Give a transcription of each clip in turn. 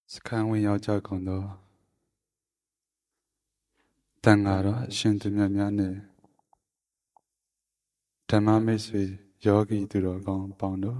စခန်းဝင်ရောက်ကြကုန်သောတန်ဃာတော်အရှင်သူမြတ်များနှင့်ဓမ္မမိတ်ဆွေယောဂီသူတော်ကောင်းပေါင်းတို့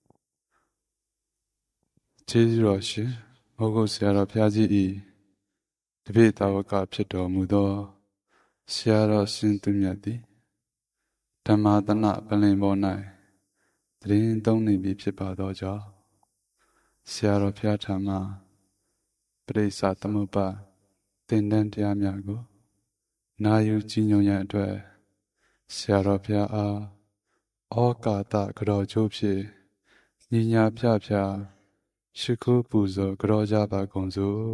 ကျေးဇူးတော်ရှင်မဟုတ်ဆရာတော်ဘုရားကြီး၏တပည့်တော်ကဖြစ်တော်မူသောဆရာတော်ရှင်သူမြတ်သည်ဓမ္မသနပလင်ပေါ်၌တရင်သုံးနေပြီဖြစ်ပါသောကြောင့်ဆရာတော်ဘုရားထံမှပရိစ္ဆာသမုပ္ပါသင်တန်းတရားများကိုနာယူကြည်ညိုရန်အတွက်ဆရာတော်ဘုရားအားဩကာသကတော်ကျိုးဖြင့်ညီညာဖြဖြရှိခိုးပူဇော်ကတော်ကြပါကုန်စို့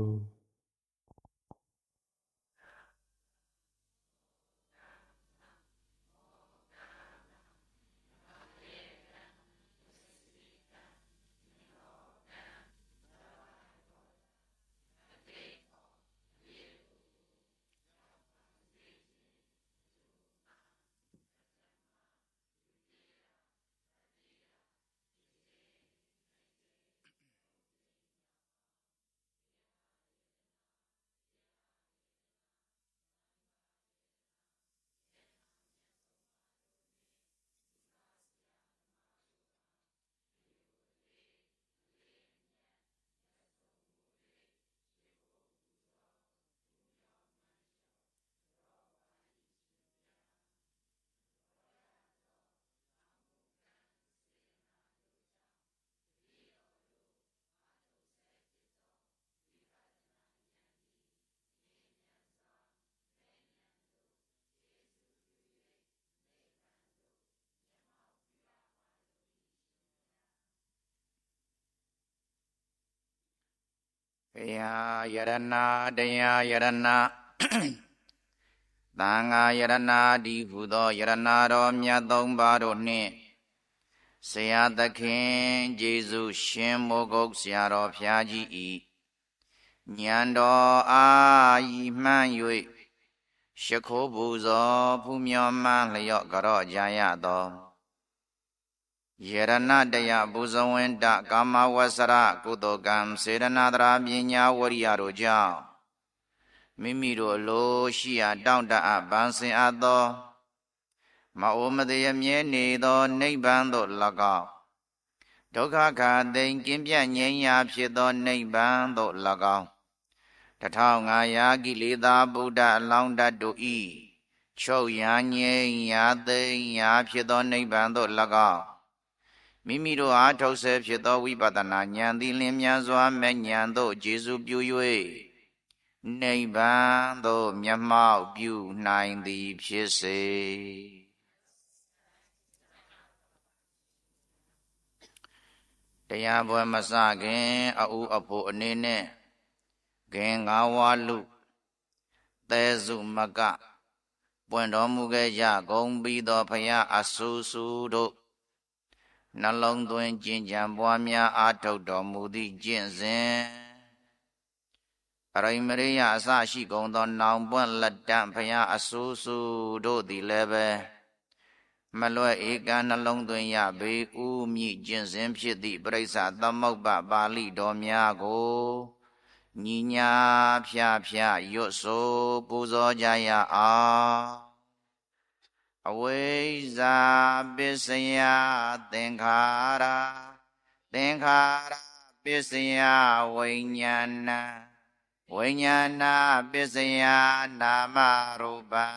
ယရဏတရားယရဏသံဃာယရဏဒီဟုသောယရဏတော်မြတ်သုံးပါးတို့နှင့်ဆရာသခင်ကျေးဇူးရှင်မိုးကုတ်ဆရာတော်ဘုရားကြီး၏ဉာဏ်တော်အားဤမှန်၍ရှ िख ိုးပူဇော်ဖူးမြော်မှန်လျော့ကြော့ကြရသောယရဏတရားပူဇဝန္တကာမဝဆရကုသိုလ်ကံစေရနာတရာပညာဝရိယတို့ကြောင့်မိမိတို့လိုရှိရာတောင့်တအပ်ပန်းစင်အပ်သောမအိုမသေးမြဲနေသောနိဗ္ဗာန်သို့၎င်းဒုက္ခခါသိင်ကင်းပြတ်ငြိမ်းရာဖြစ်သောနိဗ္ဗာန်သို့၎င်း1500ကိလေသာဗုဒ္ဓအလောင်းတတ်တို့ဤချုပ်ရာငြိမ်းရာသိင်ရာဖြစ်သောနိဗ္ဗာန်သို့၎င်းမိမိတို့အားထုတ်ဆဲဖြစ်သောဝိပဿနာဉာဏ်သည်လင်းမြန်စွာမဲ့ဉာဏ်သို့ကျေစုပြု၍နိဗ္ဗာန်သို့မျက်မှောက်ပြုနိုင်သည်ဖြစ်စေတရားပွဲမစခင်အဥအဖို့အနေနဲ့ဂင်္ဂဝါလူသဲစုမကပွင့်တော်မူခဲ့ကြကုန်ပြီးသောဖယားအဆူဆူတို့နှလုံးသွင်းကျင့်ကြံပွားများအားထုတ်တော်မူသည့်ကျင့်စဉ်အရိမရိယအစရှိကုန်သောနောင်ပွင့်လက်တန့်ဖယားအဆူဆူတို့သည်လည်းပဲမလွဲဧကံနှလုံးသွင်းရပေဥမြင့်ကျင့်စဉ်ဖြစ်သည့်ပရိစ္ဆာသမုပ္ပါပါဠိတော်များကိုညီညာဖြဖြရွတ်ဆိုပူဇော်ကြရအောင်အဝိဇ္ဇာပစ္စယသင်္ခါရသင်္ခါရပစ္စယဝိညာဏဝိညာဏပစ္စယနာမရူပံ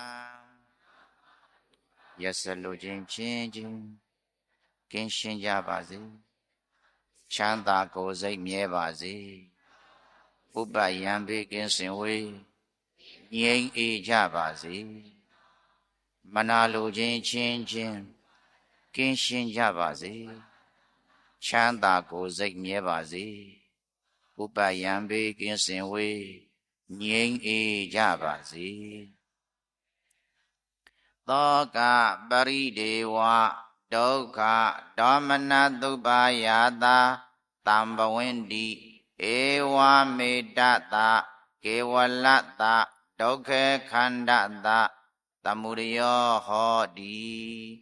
ယစလူချင်းချင်းချင်းကင်းရှင်းကြပါစေချမ်းသာကိုယ်စိတ်မြဲပါစေဥပယံဘေးကင်းစင်ဝေးငြိမ်းအေးကြပါစေမနာလိုခြင်းချင်းချင်းကင်းရှင်းကြပါစေချမ်းသာကိုယ်စိတ်မြဲပါစေဥပယံဘေးကင်းစင်ဝေးငြိမ်းအေးကြပါစေသောကပရိဒေဝဒုက္ခဒေါမနတုပ္ပါယတာတံဘဝန္တိဧဝမေတ္တတကေဝလတ္တဒုက္ခခန္ဓတသမုဒယောဟောတိ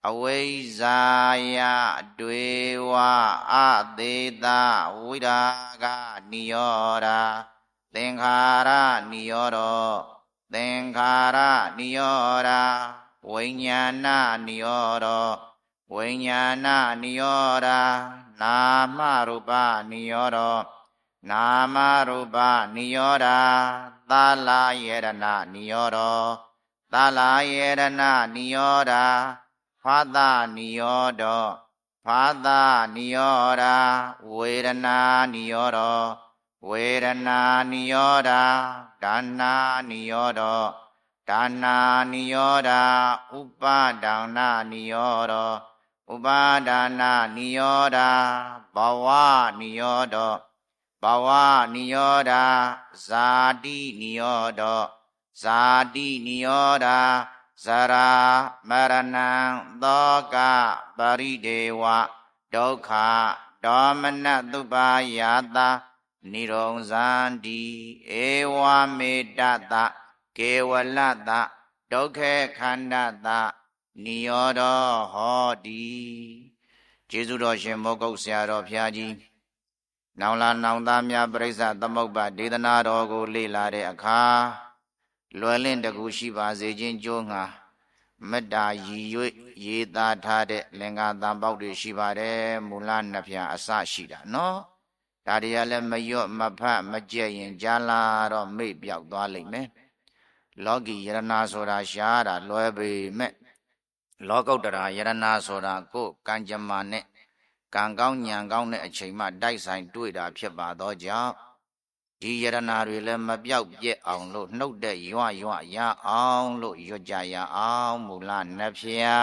ဝိဇ္ဇာယတွေဝအသေးတာဝိရာဂနိရောဓသင်္ခါရနိရောဓသင်္ခါရနိရောဓဝိညာဏနိရောဓဝိညာဏနိရောဓနာမရူပနိရောဓနာမရူပနိရောဓသာလယေရဏနိရောဓသာလယေရဏနိရောဓဖာသနိရောဓဖာသနိရောဓဝေဒနာနိရောဓဝေဒနာနိရောဓဒါနာနိရောဓဒါနာနိရောဓဥပါဒါနနိရောဓဥပါဒါနနိရောဓဘဝနိရောဓဘဝနိရောဓဇာတိနိရောဓဇာတိနိရောဓဇရာမရဏံသောကပရိဒေဝဒုက္ခဒေါမနတုပါယတာနိရောဇန္တိဧဝမေတ္တတကေဝလတဒုက္ခေခန္ဓတနိရောဓဟောတိကျေးဇူးတော်ရှင်မောဂုတ်ဆရာတော်ဘုရားကြီးနောင်လာနောင်သားများပြိဿသမုပ္ပါဒေသနာတော်ကိုလေ့လာတဲ့အခါလွယ်လင့်တကူရှိပါစေခြင်းကြိုးငှာမေတ္တာရည်၍ရေးသားထားတဲ့လင်္ကာတန်ပေါက်တွေရှိပါတယ်မူလနှစ်ဖြာအစရှိတာနော်ဒါတွေကလည်းမရွတ်မဖတ်မကြက်ရင်ကြားလာတော့မေ့ပြောက်သွားလိမ့်မယ်လောကီယရဏဆိုတာရှားတာလွယ်ပေမဲ့လောကုတ္တရာယရဏဆိုတာကိုယ်ကံကြမ္မာနဲ့ကံကောင်းဉာဏ်ကောင်းတဲ့အချိန်မှတိုက်ဆိုင်တွေ့တာဖြစ်ပါသောကြောင့်ဒီယရဏတွေလည်းမပြောက်ပြက်အောင်လို့နှုတ်တဲ့ရွရရအောင်လို့ရွတ်ကြရအောင်မူလနှစ်ဖြာ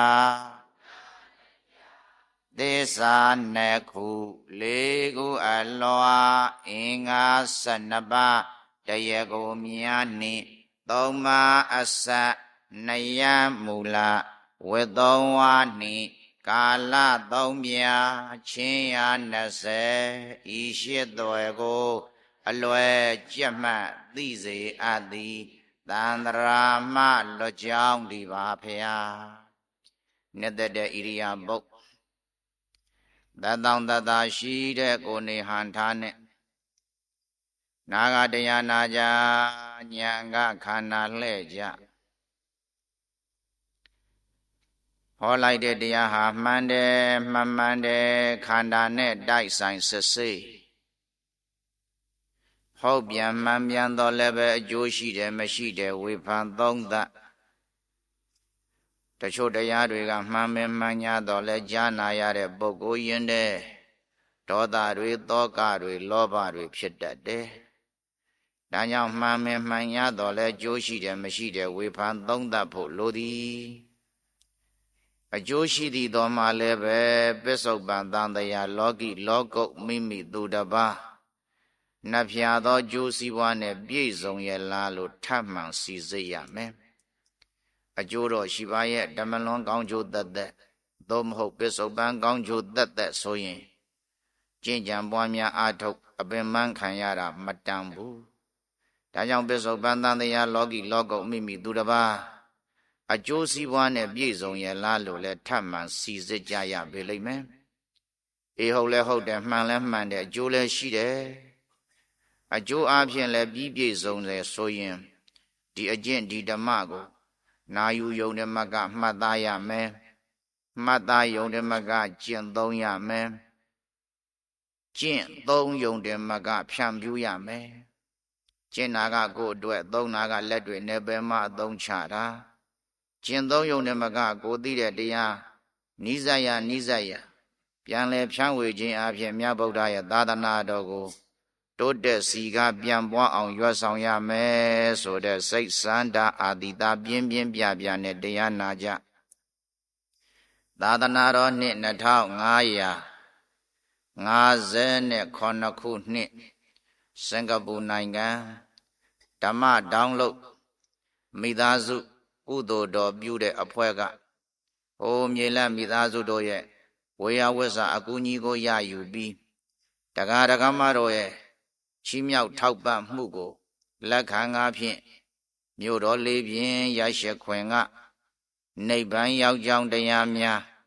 သစ္စာနှစ်ခုလေးခုအလွာအင်္ဂါ12ပါးတရကိုမြာနှင့်သုံးပါးအစနယမူလဝေသုံးဝါနှင့်ကာလသုံးပြာချင်းရ20ဤရှိသွယ်ကိုအလွယ်ကြက်မှတ်သိစေအပ်သည်သန္တရာမလွတ်ကြောင်းဒီပါဖျားမြတ်တဲ့ဣရိယာပုတ်သတ္တောင်တတရှိတဲ့ကိုနေဟန်ထားနဲ့နာဂတရားနာကြဉာဏ်ကခန္ဓာလှဲ့ကြဟောလိုက်တဲ့တရားဟာမှန်တယ်မှန်တယ်ခန္ဓာနဲ့တိုက်ဆိုင်စစ်ဆေးဟုတ်ပြန်မှန်ပြန်တော့လည်းပဲအကျိုးရှိတယ်မရှိတယ်ဝေဖန်သုံးသပ်တချို့တရားတွေကမှန်မှန်ညာတော့လဲကြားနာရတဲ့ပုဂ္ဂိုလ်ရင်တဲ့ဒေါသတွေသောကတွေလောဘတွေဖြစ်တတ်တယ်ဒါကြောင့်မှန်မှန်ညာတော့လဲကျိုးရှိတယ်မရှိတယ်ဝေဖန်သုံးသပ်ဖို့လိုသည်အကျိုးရှိသည်တော်မှလည်းပဲပစ္စုပန်တန်တရားလောကီလောကုတ်မိမိသူတပါးနှဖျားသောကျိုးစီးပွားနဲ့ပြည့်စုံရဲ့လားလို့ထပ်မှန်စီစစ်ရမယ်အကျိုးတော်ရှိပါရဲ့ဓမ္မလွန်ကောင်းကျိုးသက်သက်သို့မဟုတ်ပစ္စုပန်ကောင်းကျိုးသက်သက်ဆိုရင်ကျင့်ကြံပွားများအားထုတ်အပင်ပန်းခံရတာမတန်ဘူးဒါကြောင့်ပစ္စုပန်တန်တရားလောကီလောကုတ်မိမိသူတပါးအကျိုးစီးပွားနဲ့ပြည့်စုံရဲ့လားလို့လဲထပ်မှန်စီစစ်ကြရပေလိမ့်မယ်အေးဟုတ်လဲဟုတ်တယ်မှန်လဲမှန်တယ်အကျိုးလဲရှိတယ်အကျိုးအပြင်လည်းပြည့်စုံတယ်ဆိုရင်ဒီအကျင့်ဒီဓမ္မကိုနာယူယုံဓမ္မကမှတ်သားရမယ်မှတ်သားယုံဓမ္မကကျင့်သုံးရမယ်ကျင့်သုံးယုံဓမ္မကဖြန့်ဖြူးရမယ်ကျင့်နာကကိုယ်အတွက်သုံးနာကလက်တွေနဲ့ပဲမှအသုံးချတာကျင့်သုံးယုံဓမ္မကကိုသိတဲ့တရားနိစ္စယပြန်လဲဖြန့်ဝေခြင်းအပြင်မြတ်ဗုဒ္ဓရဲ့သာသနာတော်ကိုတိုးတက်စီကပြန်ပွားအောင်ရွတ်ဆောင်ရမယ်ဆိုတဲ့စိတ်စန္ဒအာတိတာပြင်းပြနဲ့တရားနာကြသာသနာတော်နှစ်2559ခုနှစ်စင်ကာပူနိုင်ငံဓမ္မဒေါင်းလုတ်မိသားစုကုသိုလ်တော်ပြုတဲ့အဖွဲ့ကဟိုမြေလမိသားစုတို့ရဲ့ဝေယဝစ္စအကူကြီးကိုရယူပြီးတရားဓမ္မတော်ရဲ့ချီးမြှောက်ထောက်ပံ့မှုကိုလက်ခံငါဖြင့်မြို့တော်လေးပြင်ရရှိခွင်ကနိဗ္ဗာန်ရောက်ကြောင်းတရားများ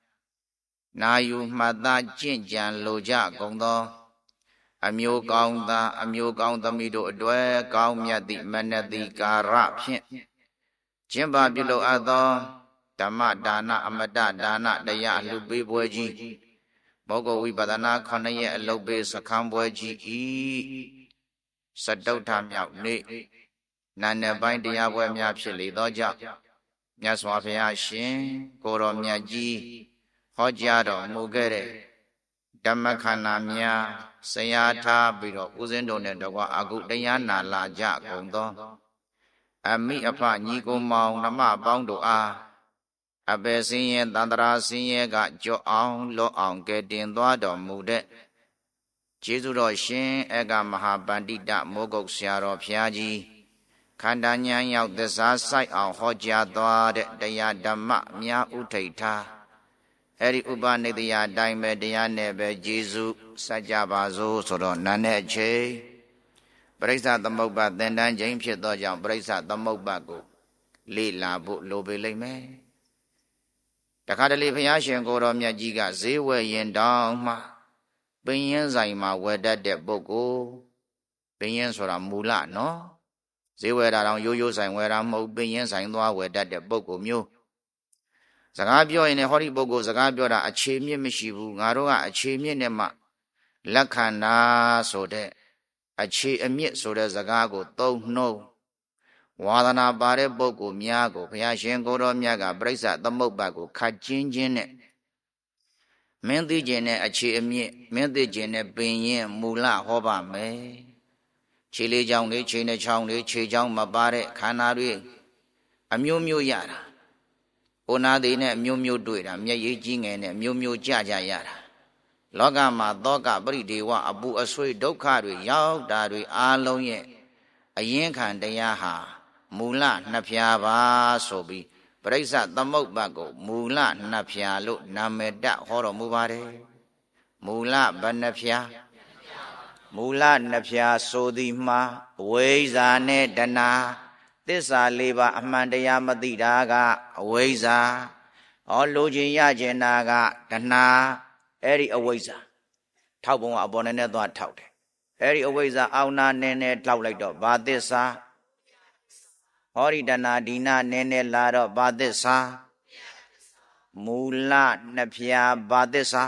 နာယူမှတ်သားကျင့်ကြံလိုကြကုန်သောအမျိုးကောင်းသားအမျိုးကောင်းသမီးတို့အတွက်ကောင်းမြတ်သည့်မနတိကာရဖြင့်ကျင့်ပါပြုလုပ်အပ်သောဓမ္မဒါနအမတဒါနတရားလှူပေးပွဲကြီးဘောဂဝိပဿနာ9ရက်အလုပ်ပေးစခန်းပွဲကြီးဤစတုထမြောက်နေ့နာနယ်ပိုင်းတရားပွဲများဖြစ်လေသောကြောင့်မြတ်စွာဘုရားရှင်ကိုယ်တော်မြတ်ကြီးဟောကြားတော်မူခဲ့တဲ့ဓမ္မခန္ဓာများဆရာထားပြီးတော့ဦးဇင်းတို့နဲ့တကွအာဟုတရားနာလာကြကုန်သောအမိအဖညီကိုမောင်နှမပေါင်းတို့အားအပေစင်းရဲ့တန္တရာစင်းရဲ့ကကြော့အောင်လော့အောင်ကဲတင်သွားတော်မူတဲ့ကျေးဇူးတော်ရှင်အကမဟာပန္တိတမိုးကုတ်ဆရာတော်ဘုရားကြီးခန္ဓာဉာဏ်ရောက်သစ္စာဆိုင်အောင်ဟောကြားသွားတဲ့တရားဓမ္မများဥထိတ်ထားအဲ့ဒီဥပနိတယအတိုင်းပဲတရားနဲ့ပဲကျေးဇူးစัจ जा ပါစို့ဆိုတော့နာနဲ့အချိန်ပရိစ္ဆသမုပ္ပါသင်္တန်းချိန်ဖြစ်သောကြောင့်ပရိစ္ဆသမုပ္ပါကိုလေ့လာဖို့လိုပေလိမ့်မယ်တခါတလေဘုရားရှင်ကိုယ်တော်မြတ်ကြီးကဈေးဝယ်ရင်တောင်းမှပင်ရင်ဆိုင်မှာဝယ်တတ်တဲ့ပုဂ္ဂိုလ်ပင်ရင်ဆိုတာမူလနော်ဈေးဝယ်တာတောင်ရိုးရိုးဆိုင်ဝယ်တာမဟုတ်ပင်ရင်ဆိုင်သွားဝယ်တတ်တဲ့ပုဂ္ဂိုလ်မျိုးစကားပြောရင်လည်းဟောဒီပုဂ္ဂိုလ်စကားပြောတာအခြေမြင့်မရှိဘူးငါတို့ကအခြေမြင့်နဲ့မှလက်ခံတာဆိုတဲ့အခြေအမြင့်ဆိုတဲ့စကားကိုသုံးနှုန်းဝါဒနာပါတဲ့ပုဂ္ဂိုလ်များကိုဘုရားရှင်ကိုယ်တော်မြတ်ကပရိစ္ဆသမုပ္ပါကိုခတ်ချင်းချင်းနဲ့မင်းသိခြင်းနဲ့အခြေအမြင့်မင်းသိခြင်းနဲ့ပင်ရင်မူလဟောပါမယ်ခြေလေးချောင်းလေးခြေနှစ်ချောင်းလေးခြေချောင်းမပါတဲ့ခန္ဓာတွေအမျိုးမျိုးရတာဩနာသေးနဲ့အမျိုးမျိုးတွေ့တာမျက်ရည်ကြီးငယ်နဲ့မျိုးမျိုးကြကြရတာလောကမှာသောကပရိဒေဝအပူအဆွေးဒုက္ခတွေရောက်တာတွေအားလုံးရဲ့အရင်ခံတရားဟာမူလနှစ်ဖြာပါဆိုပြီးပရိစ္ဆသမုပ္ပါကိုမူလနှစ်ဖြာလို့နာမည်တဟောတော်မူပါတယ်မူလဘယ်နှစ်ဖြာမူလနှစ်ဖြာဆိုသည်မှာဝိဇ္ဇာနဲ့တဏှာသစ္စာလေးပါအမှန်တရားမသိတာကအဝိဇ္ဇာဟောလိုချင်ရချင်တာကတဏှာအဲ့ဒီအဝိဇ္ဇာထောက်ပုံကအပေါ်နဲ့သွားထောက်တယ်အဲ့ဒီအဝိဇ္ဇာအောင်းနာနဲ့ထောက်လိုက်တော့ဘာသစ္စာဟောဒီတဏှာဒီနာနဲ့လာတော့ဘာသစ္စာမူလနှစ်ဖြာဘာသစ္စာ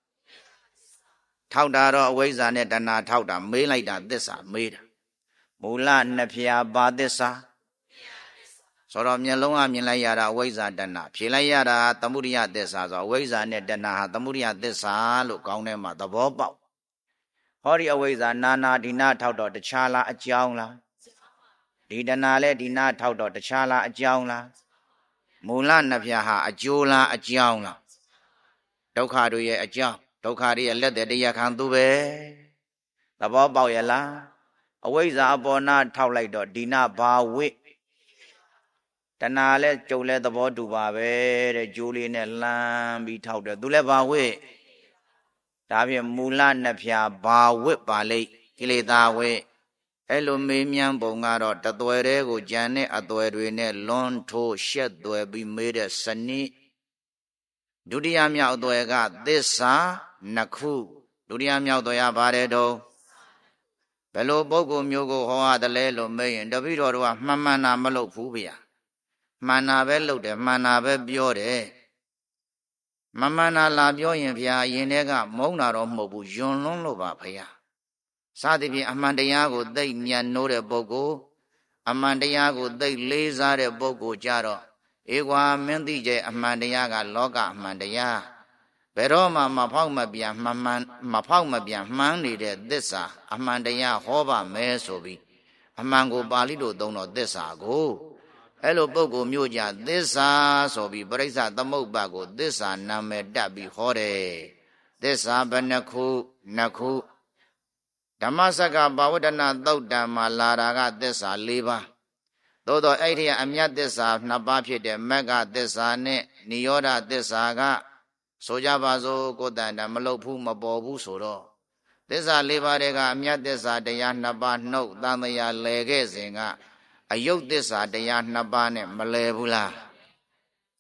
ထောက်တာတော့အဝိဇ္ဇာနဲ့တဏှာထောက်တာမေးလိုက်တာသစ္စာမေးတာမူလနှစ်ဖြာဘာသစ္စာဆိုတော့မျက်လုံးကမြင်လိုက်ရတာအဝိဇ္ဇာတဏှာဖြေလိုက်ရတာသမုဒိယသစ္စာဆိုအဝိဇ္ဇာနဲ့တဏှာဟာသမုဒိယသစ္စာလို့ကောင်းထဲမှာသဘောပေါက်ဟောဒီအဝိဇ္ဇာနာနာဒီနာထောက်တော့တခြားလားအကြောင်းလားဒီတဏှာလည်းဒီနာထောက်တော့တခြားလားအကြောင်းလားမူလနှစ်ဖြာဟာအကျိုးလားအကြောင်းလားဒုက္ခတို့ရဲ့အကြောင်းဒုက္ခတွေရဲ့လက်တဲ့တရားခံသူပဲသဘောပေါက်ရဲ့လားအဝိဇ္ဇာအပေါ်နာထောက်လိုက်တော့ဒီနာဘာဝိတဏှာလည်းကြုံလဲသဘောတူပါပဲတဲ့ကြိုးလေးနဲ့လှမ်းပြီးထောက်တယ်သူလည်းဘာဝိဒါဖြင့်မူလနှစ်ဖြာဘာဝိပါလိကိလေသာဝိအဲ့လိုမေးမြန်းပုံကတော့တသွယ်တဲကိုကြံတဲ့အသွယ်တွေနဲ့လွန်ထိုးရှက်သွယ်ပြီးမေးတဲ့စနစ်ဒုတိယမြောက်အသွယ်ကသစ္စာနှစ်ခုဒုတိယမြောက်သွယ်ရပါတယ်တော့ဘယ်လိုပုဂ္ဂိုလ်မျိုးကိုဟောရတယ်လဲလို့မေးရင်တပည့်တော်တို့ကမှန်မှန်တာမလုပ်ဘူးဗျာမှန်တာပဲလုပ်တယ်မှန်တာပဲပြောတယ်မမှန်တာလာပြောရင်ဗျာအရင်တည်းကမုန်းတာတော့မဟုတ်ဘူးယွန်းလွန်းလို့ပါဗျာစသဖြင့်အမှန်တရားကိုသိမြတ်နိုးတဲ့ပုဂ္ဂိုလ်အမှန်တရားကိုသိလေးစားတဲ့ပုဂ္ဂိုလ်ကြတော့ဧကွာမင်းသိကျအမှန်တရားကလောကအမှန်တရားဘယ်တော့မှမဖောက်မပြန်မှန်းနေတဲ့သစ္စာအမှန်တရားဟောပါမယ်ဆိုပြီးအမှန်ကိုပါဠိလိုသုံးတော့သစ္စာကိုအဲ့လိုပုဂ္ဂိုလ်မျိုးကြသစ္စာဆိုပြီးပရိစ္ဆသမုပ္ပါကိုသစ္စာနာမည်တက်ပြီးဟောတယ်သစ္စာဘယ်နှခုနှစ်ခုဓမ္မစကဘာဝတ္တနာသုတ်တံမှာလာတာကသစ္စာ၄ပါးသို့တော့အဲ့ဒီအမြတ်သစ္စာ2ပါးဖြစ်တဲ့မဂ္ဂသစ္စာနဲ့နိရောဓသစ္စာကဆိုကြပါစို့ကိုယ်တန်တမလုပ်ဘူးမပေါ်ဘူးဆိုတော့သစ္စာ၄ပါးတွေကအမြတ်သစ္စာတရား2ပါးနှုတ်သံသရာလဲခဲ့စဉ်ကအယုတ်သစ္စာတရား2ပါးနဲ့မလဲဘူးလား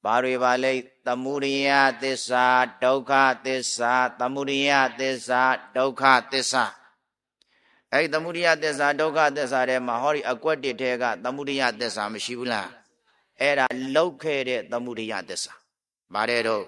ဘာတွေပါလဲသမုဒိယသစ္စာဒုက္ခသစ္စာသမုဒိယသစ္စာဒုက္ခသစ္စာအဲ့သမုဒိယသစ္စာဒုက္ခသစ္စာထဲမှာဟောဒီအကွက်တစ်ထဲကသမုဒိယသစ္စာမရှိဘူးလားအဲ့ဒါလောက်ခဲ့တဲ့သမုဒိယသစ္စာဗါတဲ့တော့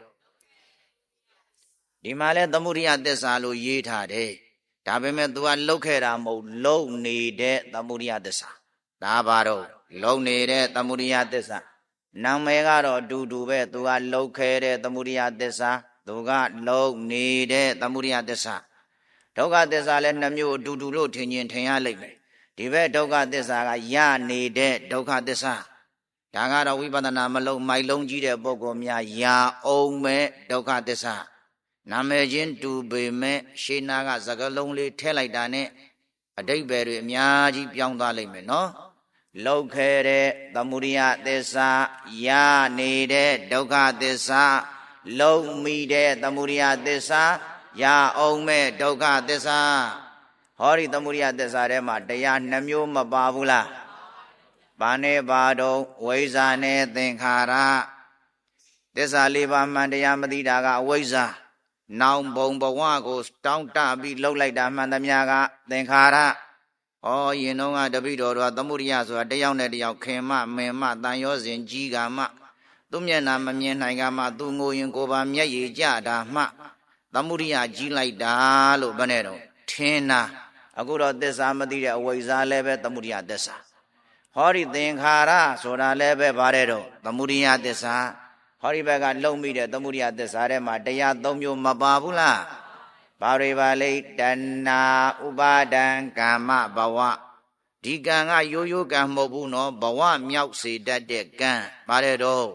ဒီမှာလဲသမုဒိယသစ္စာလို့ရေးထားတယ်ဒါပေမဲ့ तू ကလောက်ခဲ့တာမဟုတ်လုံနေတဲ့သမုဒိယသစ္စာဒါပါတော့လုံနေတဲ့သမုဒိယသစ္စာနာမည်ကတော့အတူတူပဲ तू ကလောက်ခဲ့တဲ့သမုဒိယသစ္စာ तू ကလုံနေတဲ့သမုဒိယသစ္စာဒုက္ခသစ္စာလည်းနှမျိုးအတူတူလို့ထင်ရလိမ့်မယ်ဒီဘက်ဒုက္ခသစ္စာကရနေတဲ့ဒုက္ခသစ္စာဒါကတော့ဝိပဿနာမလုံးမိုက်လုံးကြီးတဲ့ပုဂ္ဂိုလ်များရာအောင်မဲ့ဒုက္ခသစ္စာနာမည်ချင်းတူပေမဲ့ရှေးနာကစကားလုံးလေးထည့်လိုက်တာနဲ့အတိတ်ပဲတွေအများကြီးပြောင်းသွားလိမ့်မယ်နော်လောက်ခဲ့တဲ့သမုဒိယသစ္စာရနေတဲ့ဒုက္ခသစ္စာလုံးမိတဲ့သမုဒိယသစ္စာရအောင်မဲ့ဒုက္ခသစ္စာဟောဒီသမုဒိယသစ္စာထဲမှာတရားနှမျိုးမပါဘူးလားဘာနဲ့ပါတော့ဝိဇ္ဇာနဲ့သင်္ခါရသစ္စာလေးပါးမှန်တရားမသိတာကအဝိဇ္ဇာနောင်ဘုံဘဝကိုတောင်းတပြီးလှုပ်လိုက်တာမှန်သမျှကသင်္ခါရဩရင်တော့ကတပိတော်တို့ကသမုဒိယဆိုတာတယောက်နဲ့တယောက်ခင်မမင်မတန်ရောစဉ်ကြီးကမှသူမျက်နာမမြင်နိုင်ကမှသူငိုရင်ကိုယ်ပါမျက်ရည်ကြတာမှသမုဒိယကြီးလိုက်တာလို့ဘယ်နဲ့တော့ထင်တာအခုတော့သစ္စာမသိတဲ့အဝိဇ္ဇာလည်းပဲသမုဒိယသစ္စာဟောဒီသင်္ခါရဆိုတာလည်းပဲဗါတဲ့တော့သမုဒိယသစ္စာဟောဒီဘက်ကလုံမိတဲ့သမုဒိယသစ္စာထဲမှာတရား၃မျိုးမပါဘူးလားဘာတွေပါလဲတဏှာဥပါဒံကာမဘဝဒီကံကရိုးရိုးကံမဟုတ်ဘူးနော်ဘဝမြောက်စေတတ်တဲ့ကံဗါတဲ့တော့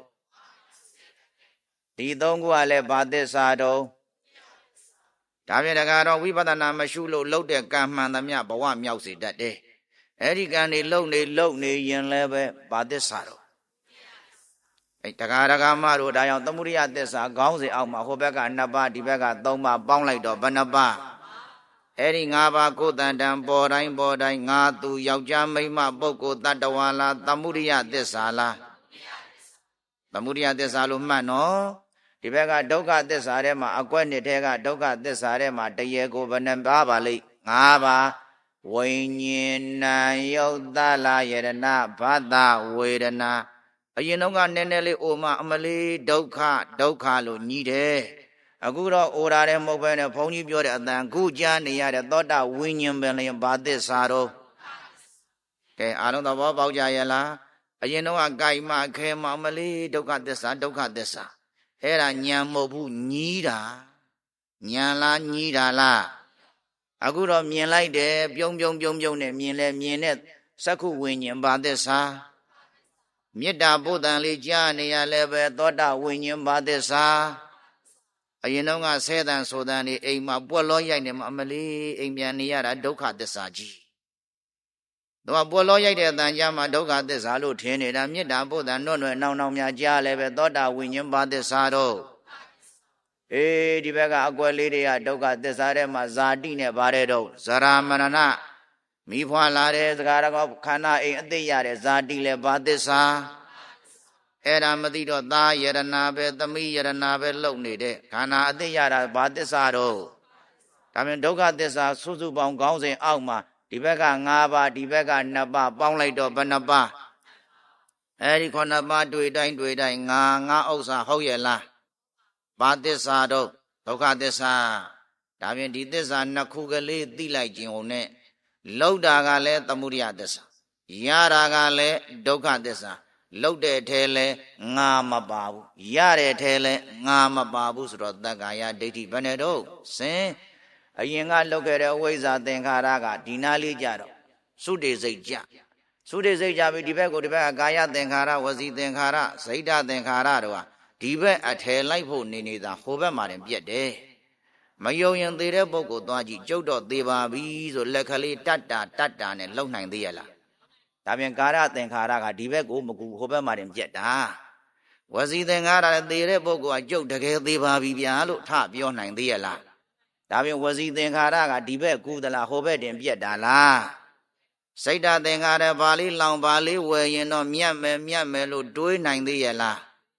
ဒီ၃ခုကလည်းဘာသစ္စာတော့ဒါဖြင့်တကားတော့ဝိပဿနာမရှိလို့လှုပ်တဲ့ကံမှန်သမျှဘဝမြောက်စေတတ်တယ်အဲ့ဒီကံတွေလှုပ်နေရင်လည်းပဲဘာသစ္စာတော့အဲ့တကားမတို့ဒါကြောင့်သမုဒိယသစ္စာခေါင်းစဉ်အောက်မှာဟိုဘက်က2ပါးဒီဘက်က3ပါးပေါင်းလိုက်တော့ဘယ်နှပါးအဲ့ဒီ5ပါးကိုယ်တန်တန်ပေါ်တိုင်းငါသူယောက်ျားမိန်းမပုဂ္ဂိုလ်တ attva လားသမုဒိယသစ္စာလားသမုဒိယသစ္စာလို့မှတ်နော်ဒီဘက်ကဒုက္ခသစ္စာထဲမှာအကွက်နှစ်ထဲကဒုက္ခသစ္စာထဲမှာတရေကိုဘယ်နှပါးပါလိမ့်5ပါးဝိညာဏယုတ်တလာယရဏဘာသဝေဒနာအရင်တော့ကနည်းနည်းလေးအိုမအမလေးဒုက္ခလို့ညီးတယ်အခုတော့အိုတာတယ်မဟုတ်ပဲနဲ့ဘုန်းကြီးပြောတဲ့အတန်ခုကြားနေရတဲ့သောတာဝိညာဉ်ပင်လျင်ဘာသစ္စာတော့ကဲအားလုံးသဘောပေါက်ကြရဲ့လားအရင်တော့ကကိုင်မခဲမအမလေးဒုက္ခသစ္စာအဲ့ဒါညံမဟုတ်ဘူးညီးတာညံလားညီးတာလားအခုတော့မြင်လိုက်တယ်ပြုံးနဲ့မြင်တဲ့စက္ခုဝိညာဉ်ဘာသစ္စာမေတ္တာပို့တန်လေးကြားနေရလဲပဲသောတာဝိညာဉ်ဘာသစ္စာအရင်တော့ကဆဲတန်ဆိုတန်နေအိမ်မှာပွက်လောရိုက်နေမှာအမလေးအိမ်ပြန်နေရတာဒုက္ခသစ္စာကြီးတော့ပွက်လောရိုက်တဲ့အတန်ကြားမှာဒုက္ခသစ္စာလို့ထင်နေတာမေတ္တာပို့တန်နှွဲ့နောင်များကြားလဲပဲသောတာဝိညာဉ်ဘာသစ္စာတော့ဒီဘက်ကအကွယ်လေးတွေကဒုက္ခသစ္စာထဲမှာဇာတိနဲ့ဗါတဲ့တော့ဇရာမရဏမိဖွာလာတဲ့စကားတော်ခန္ဓာအိမ်အသိရတဲ့ဇာတိလည်းဘာသစ္စာအဲ့ဒါမသိတော့သားယရဏပဲသမီးယရဏပဲလုံနေတဲ့ခန္ဓာအသိရတာဘာသစ္စာတော့ဒါပြန်ဒုက္ခသစ္စာစုစုပေါင်းခေါင်းစဉ်အောက်မှာဒီဘက်က5ပါးဒီဘက်က2ပါးပေါင်းလိုက်တော့ဘယ်နှပါးအဲ့ဒီ9ပါးတွေ့တိုင်းငါဥစ္စာဟုတ်ရဲ့လားဘာသစ္စာတော့ဒုက္ခသစ္စာဒါပြန်ဒီသစ္စာ2ခုကလေးသိလိုက်ခြင်းုံနဲ့လောက်တာကလည်းသမုဒိယသစ္စာရတာကလည်းဒုက္ခသစ္စာလောက်တဲ့ထဲလဲငါမပါဘူးရတဲ့ထဲလဲငါမပါဘူးဆိုတော့တက္ကာယဒိဋ္ဌိဘယ်နဲ့တော့စဉ်အရင်ကလောက်ခဲ့တဲ့အဝိဇ္ဇာသင်္ခါရကဒီနာလေးကြတော့သုတေစိတ်ကြပြီးဒီဘက်ကကာယသင်္ခါရဝစီသင်္ခါရစိတ်ဓာသင်္ခါရတို့ဟာဒီဘက်အထယ်လိုက်ဖို့နေတာဟိုဘက်မှာတင်ပြက်တယ်မယုံရင်သေးတဲ့ပုဂ္ဂိုလ်သွားကြည့်ကျုပ်တော့သေးပါပြီဆိုလက်ကလေးတတ်တာနဲ့လှုပ်နိုင်သေးရလားဒါပြန်ကာရသင်္ခါရကဒီဘက်ကိုမကူဟိုဘက်မှာတင်ပြက်တာဝစီသင်္ခါရလည်းသေးတဲ့ပုဂ္ဂိုလ်ကကျုပ်တကယ်သေးပါပြီဗျာလို့ထပြောနိုင်သေးရလားဒါပြန်ဝစီသင်္ခါရကဒီဘက်ကူသလားဟိုဘက်တင်ပြက်တာလားစိတ်ဓာသင်္ခါရဘာလေးလောင်ဘာလေးဝယ်ရင်တော့မြတ်မယ်လို့တွေးနိုင်သေးရလား